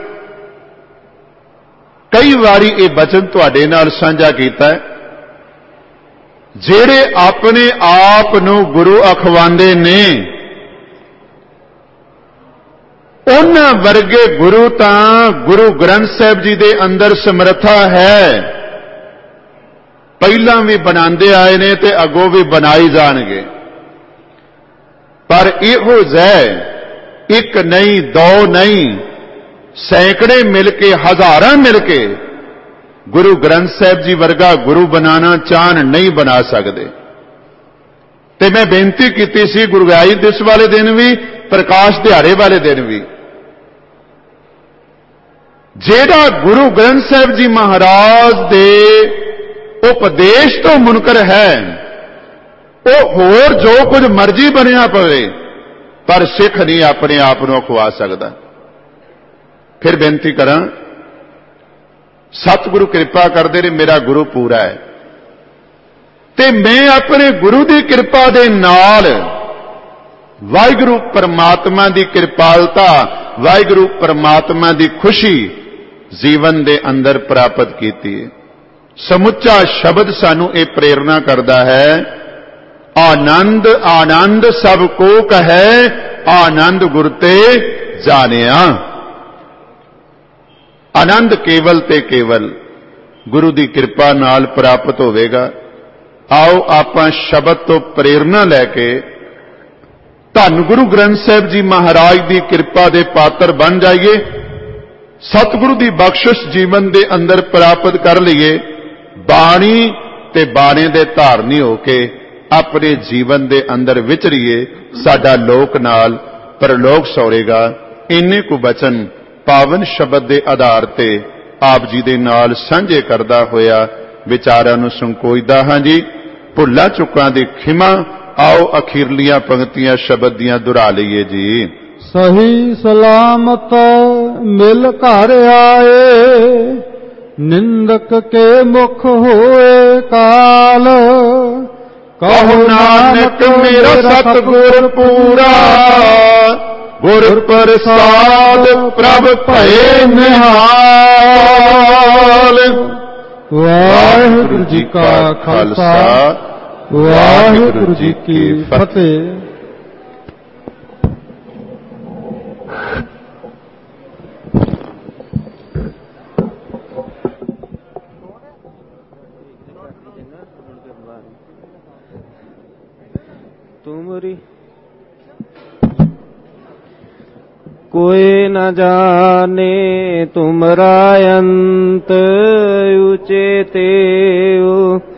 ਕਈ ਵਾਰੀ ਇਹ ਬਚਨ ਤੁਹਾਡੇ ਨਾਲ ਸਾਂਝਾ ਕੀਤਾ ਹੈ, ਜਿਹੜੇ ਆਪਣੇ ਆਪ ਨੂੰ ਗੁਰੂ ਅਖਵਾਉਂਦੇ ਨੇ, ਉਹਨਾਂ ਵਰਗੇ ਗੁਰੂ ਤਾਂ ਗੁਰੂ ਗ੍ਰੰਥ ਸਾਹਿਬ ਜੀ ਦੇ ਅੰਦਰ ਸਮਰੱਥਾ ਹੈ। ਪਹਿਲਾਂ ਵੀ ਬਣਾਉਂਦੇ ਆਏ ਨੇ ਤੇ ਅੱਗੋਂ ਵੀ ਬਣਾਈ ਜਾਣਗੇ। ਪਰ ਇਹੋ ਜਿਹਾ ਇੱਕ ਨਹੀਂ, ਦੋ ਨਹੀਂ, ਸੈਂਕੜੇ ਮਿਲ ਕੇ, ਹਜ਼ਾਰਾਂ ਮਿਲ ਕੇ ਗੁਰੂ ਗ੍ਰੰਥ ਸਾਹਿਬ ਜੀ ਵਰਗਾ ਗੁਰੂ ਬਣਾਉਣਾ ਚਾਹਣ ਨਹੀਂ ਬਣਾ ਸਕਦੇ। ਤੇ ਮੈਂ ਬੇਨਤੀ ਕੀਤੀ ਸੀ, ਗੁਰਗਾਈ ਦਿਵਸ ਵਾਲੇ ਦਿਨ ਵੀ, ਪ੍ਰਕਾਸ਼ ਦਿਹਾੜੇ ਵਾਲੇ ਦਿਨ ਵੀ, ਜਿਹੜਾ ਗੁਰੂ ਗ੍ਰੰਥ ਸਾਹਿਬ ਜੀ ਮਹਾਰਾਜ ਦੇ ਉਪਦੇਸ਼ ਤੋਂ ਮੁਨਕਰ ਹੈ, ਉਹ ਹੋਰ ਜੋ ਕੁਝ ਮਰਜ਼ੀ ਬਣਿਆ ਪਵੇ, ਪਰ ਸਿੱਖ ਨਹੀਂ ਆਪਣੇ ਆਪ ਨੂੰ ਅਖਵਾ ਸਕਦਾ। ਫਿਰ ਬੇਨਤੀ ਕਰਾਂ, ਸਤਿਗੁਰੂ ਕਿਰਪਾ ਕਰਦੇ ਨੇ, ਮੇਰਾ ਗੁਰੂ ਪੂਰਾ ਹੈ, ਤੇ ਮੈਂ ਆਪਣੇ ਗੁਰੂ ਦੀ ਕਿਰਪਾ ਦੇ ਨਾਲ ਵਾਹਿਗੁਰੂ ਪਰਮਾਤਮਾ ਦੀ ਕਿਰਪਾਲਤਾ, ਵਾਹਿਗੁਰੂ ਪਰਮਾਤਮਾ ਦੀ ਖੁਸ਼ੀ ਜੀਵਨ ਦੇ ਅੰਦਰ ਪ੍ਰਾਪਤ ਕੀਤੀ ਹੈ। ਸਮੁੱਚਾ ਸ਼ਬਦ ਸਾਨੂੰ ਇਹ ਪ੍ਰੇਰਣਾ ਕਰਦਾ ਹੈ, ਆਨੰਦ ਆਨੰਦ ਸਭ ਕੋ ਕਹੈ, ਆਨੰਦ ਗੁਰ ਤੇ ਜਾਣਿਆ। ਆਨੰਦ ਕੇਵਲ ਤੇ ਕੇਵਲ ਗੁਰੂ ਦੀ ਕਿਰਪਾ ਨਾਲ ਪ੍ਰਾਪਤ ਹੋਵੇਗਾ। ਆਓ ਆਪਾਂ ਸ਼ਬਦ ਤੋਂ ਪ੍ਰੇਰਣਾ ਲੈ ਕੇ ਧੰਨ ਗੁਰੂ ਗ੍ਰੰਥ ਸਾਹਿਬ ਜੀ ਮਹਾਰਾਜ ਦੀ ਕਿਰਪਾ ਦੇ ਪਾਤਰ ਬਣ ਜਾਈਏ, ਸਤਿਗੁਰੂ ਦੀ ਬਖਸ਼ਿਸ਼ ਜੀਵਨ ਦੇ ਅੰਦਰ ਪ੍ਰਾਪਤ ਕਰ ਲਈਏ, ਬਾਣੀ ਤੇ ਬਾਣੇ ਦੇ ਧਾਰਨੀ ਹੋ ਕੇ ਆਪਣੇ ਜੀਵਨ ਦੇ ਅੰਦਰ ਵਿਚਰੀਏ। ਸਾਡਾ ਲੋਕ ਨਾਲ ਪਰਲੋਕ ਸੌਰੇਗਾ। ਇੰਨੇ ਕੁ ਬਚਨ ਪਾਵਨ ਸ਼ਬਦ ਦੇ ਆਧਾਰ ਤੇ ਆਪ ਜੀ ਦੇ ਨਾਲ ਸਾਂਝੇ ਕਰਦਾ ਹੋਇਆ ਵਿਚਾਰਾਂ ਨੂੰ ਸੰਕੋਚਦਾ ਹਾਂ ਜੀ। ਭੁੱਲਾਂ ਚੁੱਕਾਂ ਦੀ ਖਿਮਾ। ਆਓ ਅਖੀਰਲੀਆਂ ਪੰਕਤੀਆਂ ਸ਼ਬਦ ਦੀਆਂ ਦੁਹਰਾ ਲਈਏ ਜੀ। ਸਹੀ ਸਲਾਮਤ ਮਿਲ ਘਰ ਆਏ, ਨਿੰਦਕ ਕੇ ਮੁਖ ਹੋਏ ਕਾਲ। ਕਹੋ ਨਾਨਕ ਮੇਰਾ ਸਤਿਗੁਰ ਪੂਰਾ, ਗੁਰ ਪ੍ਰਸਾਦ ਪ੍ਰਭ ਭਏ ਨਿਹਾਲ। ਵਾਹਿਗੁਰੂ ਜੀ ਕਾ ਖਾਲਸਾ, ਵਾਹਿਗੁਰੂ ਜੀ ਕੀ ਫਤਿਹ। ਤੁਮਰੀ कोई न जाने तुमरा अंत, ऊंचे तेऊ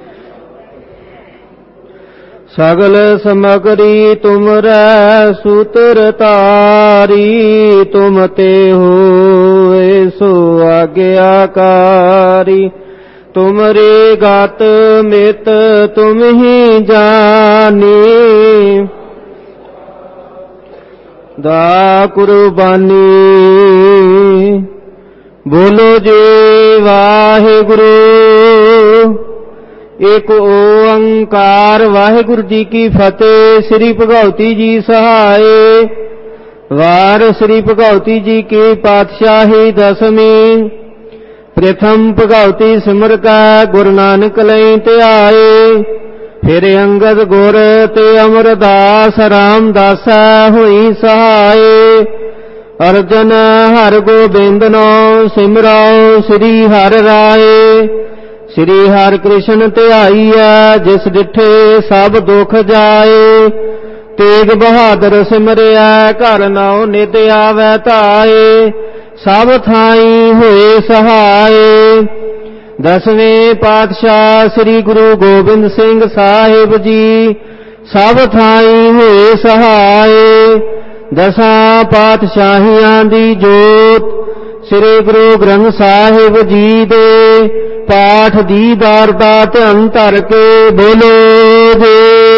सगल समगरी तुमरा सूत्र तारी। तुम ते होए सो आज्ञाकारी, तुमरे गात मित तुम ही जानी। दा कुर्बानी बोलो जे वाहिगुरु, एक ओंकार। वाहिगुरु जी की फतेह। श्री भगवती जी सहाय। वार श्री भगवती जी की पातशाही दसवीं। प्रथम भगवती सिमर का गुरु नानक लई ते आए। फिर अंगद गुर ते अमरदास रामदासा होई सहाय। अर्जन हर गोबिंद नो सिमराओ श्री हर राय। श्री हर कृष्ण ध्याईया जिस डिठे सब दुख जाए। तेग बहादुर सिमरिया घर नाउ नित आवे धाए। सब थाई होए सहाय। दसवें पातशाह श्री गुरु गोबिंद सिंह साहिब जी सब थाई होए सहाय। दसां पातशाहियां दी जोत श्री गुरु ग्रंथ साहिब जी दे पाठ दीदार दा ध्यान धर के बोलो जे।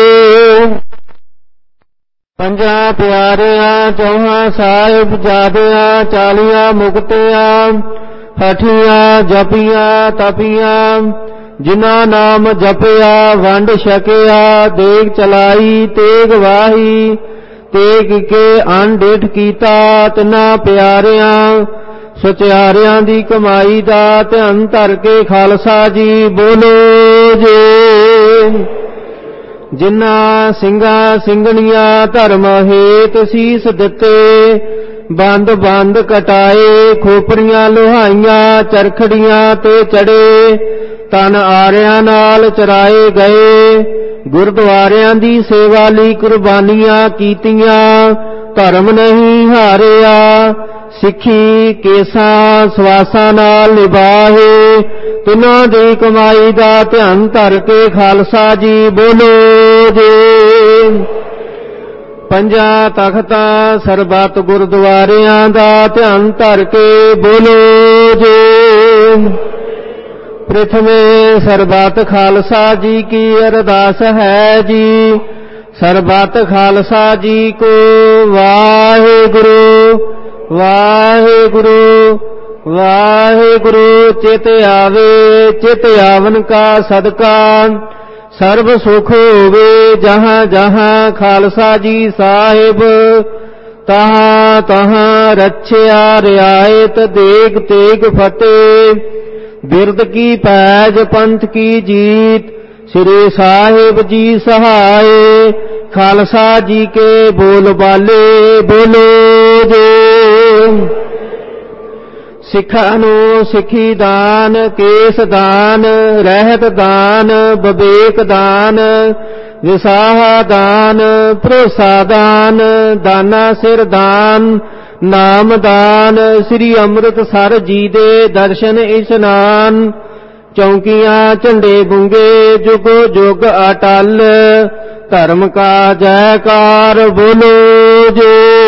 पंजा प्यारियां चौहां साहिब जादियां 40 मुक्तियां हठियां जपियां तपियां। जिना नाम जपिया वंड छकिया। देग चलाई तेग वाही। तेग के अनडेठ कीता तिना प्यारियां सचियारियां दी कमाई दा ध्यान धर के खालसा जी बोलो जे। जिन्ना ਸਿੰਘਾਂ ਸਿੰਘਣੀਆਂ धर्म हेत सीस दिते। बंद बंद कटाए खोपड़ियां लोहाइयां चरखड़ियां ते चढ़े। तन आरियां नाल चराए गए। गुरुद्वारियां दी सेवा लई कुर्बानियां कीतियां। धर्म नहीं हारिया सिੱਖੀ ਕੇਸਾਂ ਸਵਾਸਾਂ ਨਾਲ ਨਿਭਾਏ। ਤਿਨਾਂ ਦੀ ਕਮਾਈ ਦਾ ਧਿਆਨ ਧਰ ਕੇ ਖਾਲਸਾ ਜੀ ਬੋਲੋ ਜੇ। ਪੰਜਾਂ ਤਖਤਾਂ ਸਰਬੱਤ ਗੁਰਦੁਆਰਿਆਂ ਦਾ ਧਿਆਨ ਧਰ ਕੇ ਬੋਲੋ ਜੇ। ਪ੍ਰਥਮੇ ਸਰਬੱਤ ਖਾਲਸਾ ਜੀ ਕੀ ਅਰਦਾਸ ਹੈ ਜੀ। ਸਰਬੱਤ ਖਾਲਸਾ ਜੀ ਕੋ ਵਾਹਿਗੁਰੂ वाहिगुरु वाहिगुरु। चित आवे चित आवन का सदका सर्व सुख होवे जहाँ जहाँ खालसा जी साहिब ਤਹਾਂ ਤਹਾਂ ਰਛਿਆ ਰਿਆਇਤ ਦੇਗ ਤੇਗ ਫਤਿਹ। ਬਿਰਦ ਕੀ ਪੈਜ ਪੰਥ ਕੀ ਜੀਤ ਸ੍ਰੀ ਸਾਹਿਬ ਜੀ ਸਹਾਏ। ਖਾਲਸਾ ਜੀ ਕੇ ਬੋਲ ਬਾਲੇ ਬੋਲੋ ਜੋ। ਸਿੱਖਾਂ ਨੂੰ ਸਿੱਖੀ ਦਾਨ, ਕੇਸ ਦਾਨ, ਰਹਿਤ ਦਾਨ, ਵਿਵੇਕ ਦਾਨ, ਵਿਸਾਹਾ ਦਾਨ, ਭਰੋਸਾ ਦਾਨ, ਦਾਨਾ ਸਿਰ ਦਾਨ, ਨਾਮ ਦਾਨ, ਸ੍ਰੀ ਅੰਮ੍ਰਿਤਸਰ ਜੀ ਦੇ ਦਰਸ਼ਨ ਇਸ਼ਨਾਨ। ਚੌਂਕੀਆਂ ਝੰਡੇ ਗੁੰਗੇ ਜੁਗੋ ਜੁਗ ਅਟਲ, ਧਰਮ ਕਾ ਜੈਕਾਰ ਬੋਲੋ ਜੋ।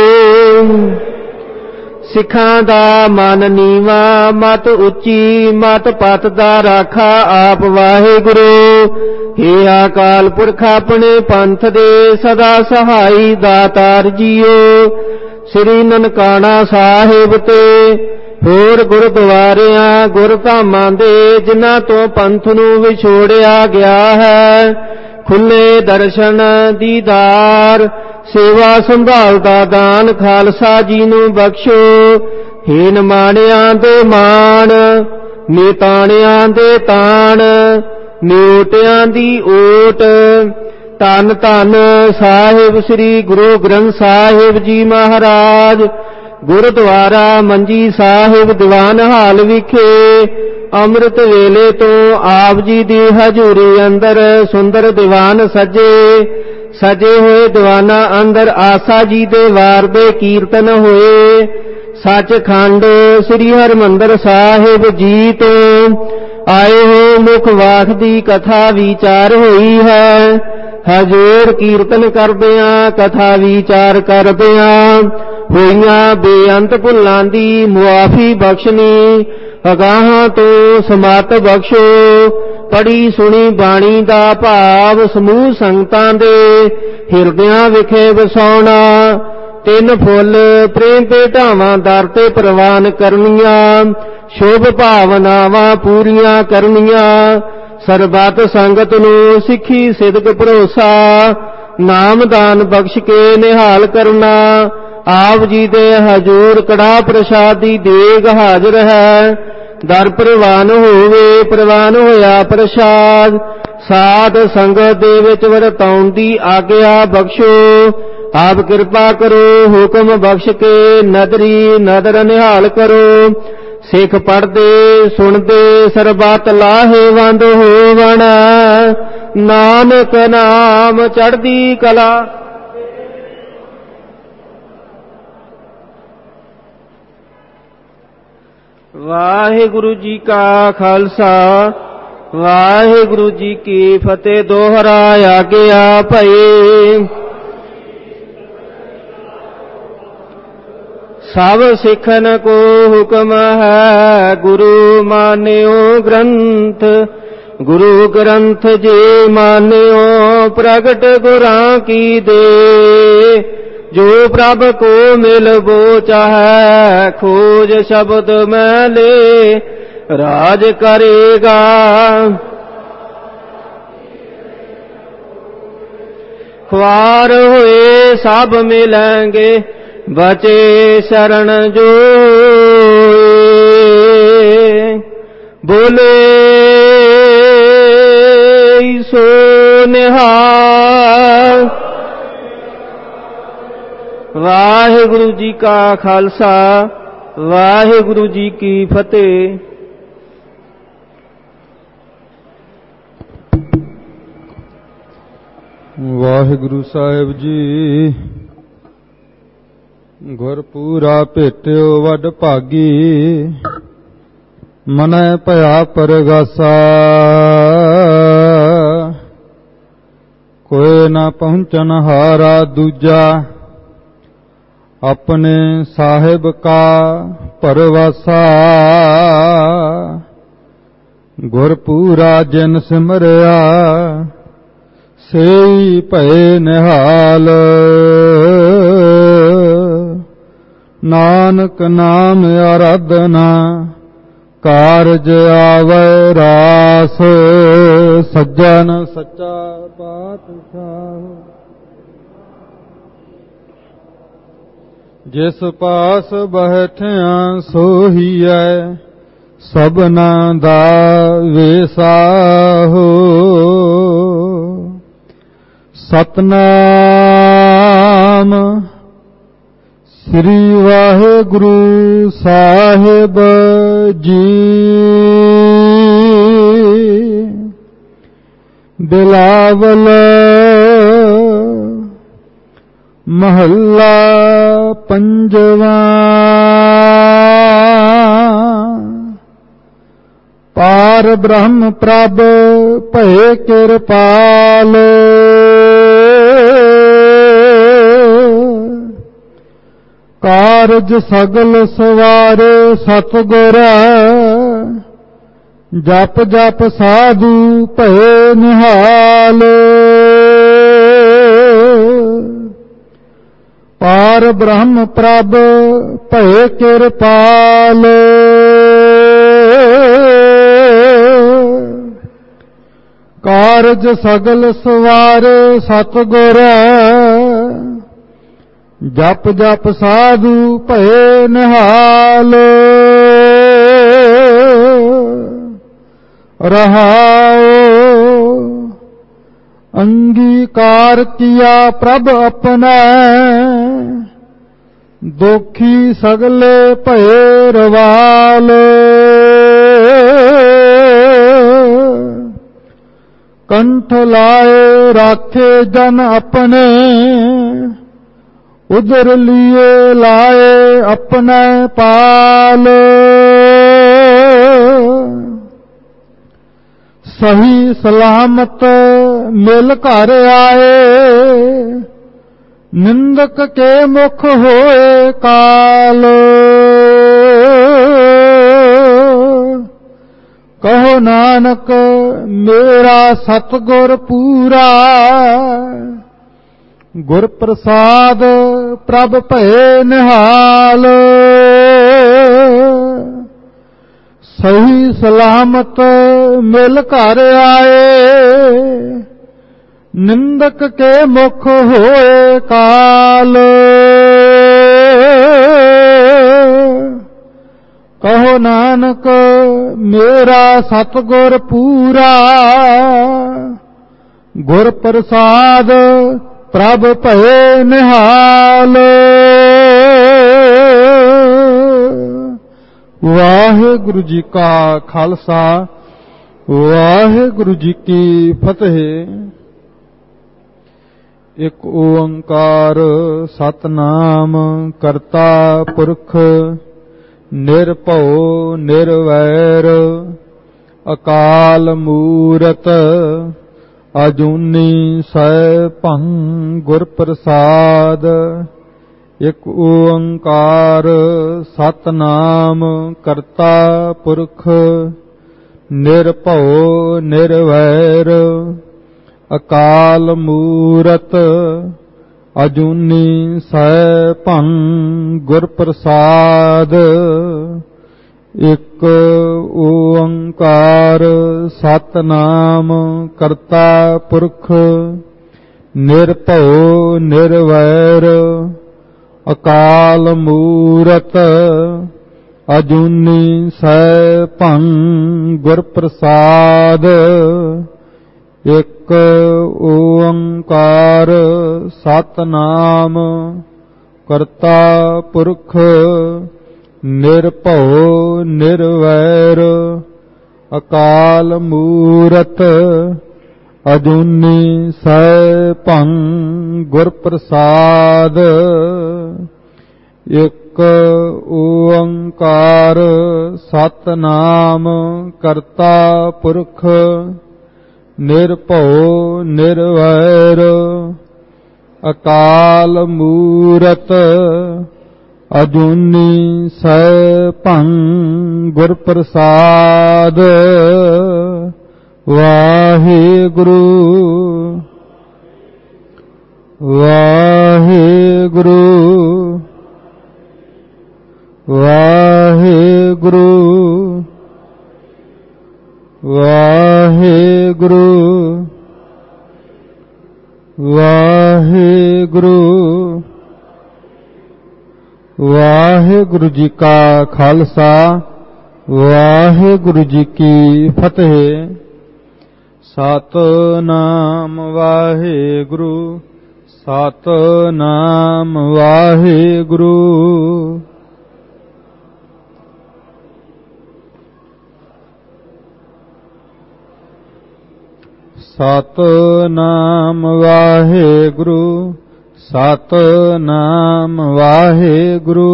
ਸਿੱਖਾਂ ਦਾ ਮਨ ਨੀਵਾ, ਮਤ ਉੱਚੀ, ਮਤ ਪਤ ਦਾ ਰਾਖਾ ਆਪ ਵਾਹਿਗੁਰੂ। ਹੇ ਅਕਾਲ ਪੁਰਖ ਆਪਣੇ ਪੰਥ ਦੇ ਸਦਾ ਸਹਾਈ ਦਾਤਾਰ ਜੀਓ। ਸ੍ਰੀ ਨਨਕਾਣਾ ਸਾਹਿਬ ਤੇ ਹੋਰ ਗੁਰਦੁਆਰਿਆਂ ਗੁਰਧਾਮਾਂ ਦੇ ਜਿਨ੍ਹਾਂ ਤੋਂ ਪੰਥ ਨੂੰ ਵਿਛੋੜਿਆ ਗਿਆ ਹੈ, ਖੁੱਲੇ ਦਰਸ਼ਨ ਦੀਦਾਰ ਸੇਵਾ ਸੰਭਾਲ ਦਾ ਦਾਨ ਖਾਲਸਾ ਜੀ ਨੂੰ ਬਖਸ਼ੋ। ਹੇ ਨਿਮਾਣਿਆਂ ਦੇ ਮਾਣ, ਨਿਤਾਣਿਆਂ ਦੇ ਤਾਣ, ਨਿਓਟਿਆਂ ਦੀ ਓਟ। ਧੰਨ ਧੰਨ ਸਾਹਿਬ ਸ੍ਰੀ ਗੁਰੂ ਗ੍ਰੰਥ ਸਾਹਿਬ ਜੀ ਮਹਾਰਾਜ। ਗੁਰਦੁਆਰਾ ਮੰਜੀ ਸਾਹਿਬ ਦੀਵਾਨ ਹਾਲ ਵਿਖੇ ਅੰਮ੍ਰਿਤ ਵੇਲੇ ਤੋਂ ਆਪ ਜੀ ਦੀ ਹਜ਼ੂਰੀ ਅੰਦਰ ਸੁੰਦਰ ਦੀਵਾਨ ਸਜੇ ਹੋਏ ਦੀਵਾਨਾਂ ਅੰਦਰ ਆਸਾ ਜੀ ਦੇ ਵਾਰ ਦੇ ਕੀਰਤਨ ਹੋਏ। ਸੱਚਖੰਡ ਸ੍ਰੀ ਹਰਿਮੰਦਰ ਸਾਹਿਬ ਜੀ ਤੋਂ ਆਏ ਹੋਏ ਮੁਖ ਵਾਕ ਦੀ ਕਥਾ ਵਿਚਾਰ ਹੋਈ ਹੈ। ਹਜ਼ੂਰ ਕੀਰਤਨ ਕਰਦਿਆਂ ਕਥਾ ਵਿਚਾਰ ਕਰਦਿਆਂ ਹੋਈਆਂ ਬੇਅੰਤ ਭੁੱਲਾਂ ਦੀ ਮੁਆਫੀ ਬਖਸ਼ਣੀ, ਅਗਾਹਾਂ ਤੋਂ ਸਮਤ ਬਖਸ਼ੋ। ਪੜੀ ਸੁਣੀ ਬਾਣੀ ਦਾ ਭਾਵ ਸਮੂਹ ਸੰਗਤਾਂ ਦੇ ਹਿਰਦਿਆਂ ਵਿਖੇ ਵਸਾਉਣਾ। ਤਿੰਨ ਫੁੱਲ ਪ੍ਰੇਮ ਭੇਟਾਵਾਂ ਦਰ ਤੇ ਪ੍ਰਵਾਨ ਕਰਨੀਆਂ, ਸ਼ੁਭ ਭਾਵਨਾਵਾਂ ਪੂਰੀਆਂ ਕਰਨੀਆਂ। ਸਰਬੱਤ ਸੰਗਤ ਨੂੰ ਸਿੱਖੀ ਸਿਦਕ ਭਰੋਸਾ ਨਾਮਦਾਨ ਬਖਸ਼ ਕੇ ਨਿਹਾਲ ਕਰਨਾ। ਆਪ ਜੀ ਦੇ ਹਜ਼ੂਰ ਕੜਾਹ ਪ੍ਰਸ਼ਾਦ ਦੀ ਦੇਗ ਹਾਜ਼ਰ ਹੈ। ਦਰ ਪ੍ਰਵਾਨ ਹੋਵੇ, ਪ੍ਰਵਾਨ ਹੋਇਆ ਪ੍ਰਸ਼ਾਦ। ਸਾਧ ਸੰਗਤ ਦੇ ਵਿੱਚ ਵਰਤਾਉਣ ਦੀ ਆਗਿਆ ਬਖਸ਼ੋ। ਆਪ ਕਿਰਪਾ ਕਰੋ, ਹੁਕਮ ਬਖਸ਼ ਕੇ ਨਦਰੀ ਨਦਰ ਨਿਹਾਲ ਕਰੋ। ਸਿੱਖ ਪੜ੍ਹਦੇ ਸੁਣਦੇ ਸਰਬੱਤ ਲਾਹੇਵੰਦ ਹੋਵਣ। ਨਾਨਕ ਨਾਮ ਚੜ੍ਹਦੀ ਕਲਾ। ਵਾਹਿਗੁਰੂ ਜੀ ਕਾ ਖਾਲਸਾ, ਵਾਹਿਗੁਰੂ ਜੀ ਕੀ ਫਤਿਹ। ਦੋਹਰਾ ਆਗਿਆ ਭਈ। ਸਭ ਸਿੱਖਨ ਕੋ ਹੁਕਮ ਹੈ, ਗੁਰੂ ਮਾਨਿਓ ਗ੍ਰੰਥ। ਗੁਰੂ ਗ੍ਰੰਥ ਜੇ ਮਾਨਿਓ, ਪ੍ਰਗਟ ਗੁਰਾਂ ਕੀ ਦੇ। ਜੋ ਪ੍ਰਭ ਕੋ ਮਿਲਬੋ ਚਾਹੈ, ਖੋਜ ਸ਼ਬਦ ਮੈਂ ਲੈ ਰਾਜ ਕਰੇਗਾ। ਖੁਆਰ ਹੋਏ ਸਭ ਮਿਲੈਂਗੇ, ਬਚੇ ਸ਼ਰਨ ਜੋਏ। ਬੋਲੇ ਸੋ ਨਿਹਾਲ। ਵਾਹਿਗੁਰੂ ਜੀ ਕਾ ਖਾਲਸਾ, ਵਾਹਿਗੁਰੂ ਜੀ ਕੀ ਫਤਿਹ। ਵਾਹਿਗੁਰੂ ਸਾਹਿਬ ਜੀ, ਗੁਰਪੂਰਾ ਭੇਟਿਓ ਵੱਡ ਭਾਗੀ। ਮਨੈ ਭਇਆ ਪਰਗਾਸਾ, ਕੋਈ ਨਾ ਪਹੁੰਚਨ ਹਾਰਾ ਦੂਜਾ। ਆਪਣੇ ਸਾਹਿਬ ਕਾ ਪਰਵਾਸਾ, ਗੁਰਪੂਰਾ ਜਿਨ ਸਿਮਰਿਆ ਸੇਈ ਭਏ ਨਿਹਾਲ। ਨਾਨਕ ਨਾਮ ਆਰਾਧਨਾ, ਕਾਰਜ ਆਵੈ ਰਾਸ। ਸੱਜਣ ਸੱਚਾ ਪਾਤਸ਼ਾਹ, ਜਿਸ ਪਾਸ ਬੈਠਿਆ ਸੋਹੀਐ ਸਭਨਾ ਦਾ ਵੇਸਾਹੋ। ਸਤਨਾਮ ਸ੍ਰੀ ਵਾਹਿਗੁਰੂ ਸਾਹਿਬ ਜੀ। ਬਿਲਾਵਲ ਮਹੱਲਾ ਪੰਜਵਾਂ। ਪਾਰ ਬ੍ਰਹਮ ਪ੍ਰਭ ਭਏ ਕਿਰਪਾਲ। ਕਾਰਜ ਸਗਲ ਸਵਾਰੇ ਸਤਿਗੁਰ। ਜਪ ਜਪ ਸਾਧੂ ਭਏ ਨਿਹਾਲ। ਪਾਰ ਬ੍ਰਹਮ ਪ੍ਰਭ ਭਏ ਕਿਰਪਾਲ। ਕਾਰਜ ਸਗਲ ਸਵਾਰੇ ਸਤਿਗੁਰ। ਜਪ ਜਪ ਸਾਧੂ ਭਏ ਨਿਹਾਲ। ਰਹਾਉ ਅੰਗੀਕਾਰ ਕੀਆ ਪ੍ਰਭ ਆਪਣਾ। ਦੁਖੀ ਸਗਲੇ ਭਏ ਰਵਾਲ। ਕੰਠ ਲਾਏ ਰਾਖੇ ਜਨ ਆਪਣੇ। ਉਦਰ ਲਿਏ ਲਾਏ ਆਪਣੇ ਪਾਲ। ਸਹੀ ਸਲਾਮਤ ਮਿਲ ਘਰ ਆਏ। ਨਿੰਦਕ ਕੇ ਮੁਖ ਹੋਏ ਕਾਲ। ਕਹੋ ਨਾਨਕ ਮੇਰਾ ਸਤਿਗੁਰ ਪੂਰਾ। ਗੁਰ ਪ੍ਰਸਾਦ ਪ੍ਰਭ ਭਏ ਨਿਹਾਲ। ਸਹੀ ਸਲਾਮਤ ਮਿਲ ਘਰ ਆਏ। ਨਿੰਦਕ ਕੇ ਮੁਖ ਹੋਏ ਕਾਲ। ਕਹੋ ਨਾਨਕ ਮੇਰਾ ਸਤਿਗੁਰ ਪੂਰਾ। ਗੁਰ ਪ੍ਰਸਾਦ ਪ੍ਰਭ ਭਏ ਨਿਹਾਲ। ਵਾਹਿਗੁਰੂ ਜੀ ਕਾ ਖਾਲਸਾ ਵਾਹਿਗੁਰੂ ਜੀ ਕੀ ਫਤਿਹ। ਇਕ ਓੰਕਾਰ ਸਤਨਾਮ ਕਰਤਾ ਪੁਰਖ ਨਿਰਭਉ ਨਿਰਵੈਰ ਅਕਾਲ ਮੂਰਤ ਅਜੂਨੀ ਸੈਭੰ ਗੁਰ ਪ੍ਰਸਾਦ। ਇਕ ਓੰਕਾਰ ਸਤਨਾਮ ਕਰਤਾ ਪੁਰਖ ਨਿਰਭਉ ਨਿਰਵੈਰ ਅਕਾਲ ਮੂਰਤ ਅਜੂਨੀ ਸੈਭੰ ਗੁਰ ਪ੍ਰਸਾਦ। ਇਕ ਓੰਕਾਰ ਸਤਨਾਮ ਕਰਤਾ ਪੁਰਖ ਨਿਰਭਉ ਨਿਰਵੈਰ ਅਕਾਲ ਮੂਰਤ ਅਜੂਨੀ ਸੈਭੰ ਗੁਰ ਪ੍ਰਸਾਦ। ਇਕ ਓੰਕਾਰ ਸਤਨਾਮ ਕਰਤਾ ਪੁਰਖ ਨਿਰਭਉ ਨਿਰਵੈਰ ਅਕਾਲ ਮੂਰਤ ਅਜੂਨੀ ਸੈਭੰ ਗੁਰ ਪ੍ਰਸਾਦ। ਇਕ ਓੰਕਾਰ ਸਤਨਾਮ ਕਰਤਾ ਪੁਰਖ ਨਿਰਭਉ ਨਿਰਵੈਰ ਅਕਾਲ ਮੂਰਤ ਅਜੂਨੀ ਸੈਭੰ ਗੁਰ ਪ੍ਰਸਾਦ। ਵਾਹਿਗੁਰੂ ਵਾਹਿਗੁਰੂ ਵਾਹਿਗੁਰੂ ਵਾਹਿਗੁਰੂ ਵਾਹਿਗੁਰੂ ਵਾਹਿਗੁਰੂ ਜੀ ਕਾ ਖਾਲਸਾ ਵਾਹਿਗੁਰੂ ਜੀ ਕੀ ਫਤਿਹ। ਸਤਿਨਾਮ ਵਾਹਿਗੁਰੂ ਸਤਿਨਾਮ ਵਾਹਿਗੁਰੂ। ਸਤਿਨਾਮ ਵਾਹਿਗੁਰੂ ਸਤਿਨਾਮ ਵਾਹਿਗੁਰੂ।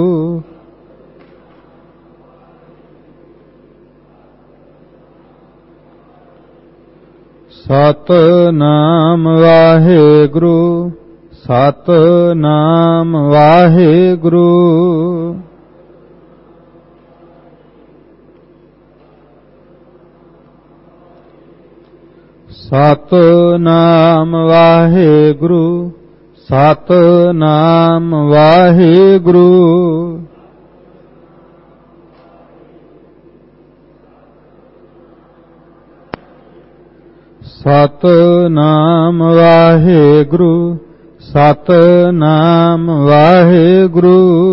ਸਤਿਨਾਮ ਵਾਹਿਗੁਰੂ ਸਤਿਨਾਮ ਵਾਹਿਗੁਰੂ। ਸਤਿਨਾਮ ਵਾਹਿਗੁਰੂ ਸਤਿਨਾਮ ਵਾਹਿਗੁਰੂ। ਸਤਿਨਾਮ ਵਾਹਿਗੁਰੂ ਸਤਿਨਾਮ ਵਾਹਿਗੁਰੂ।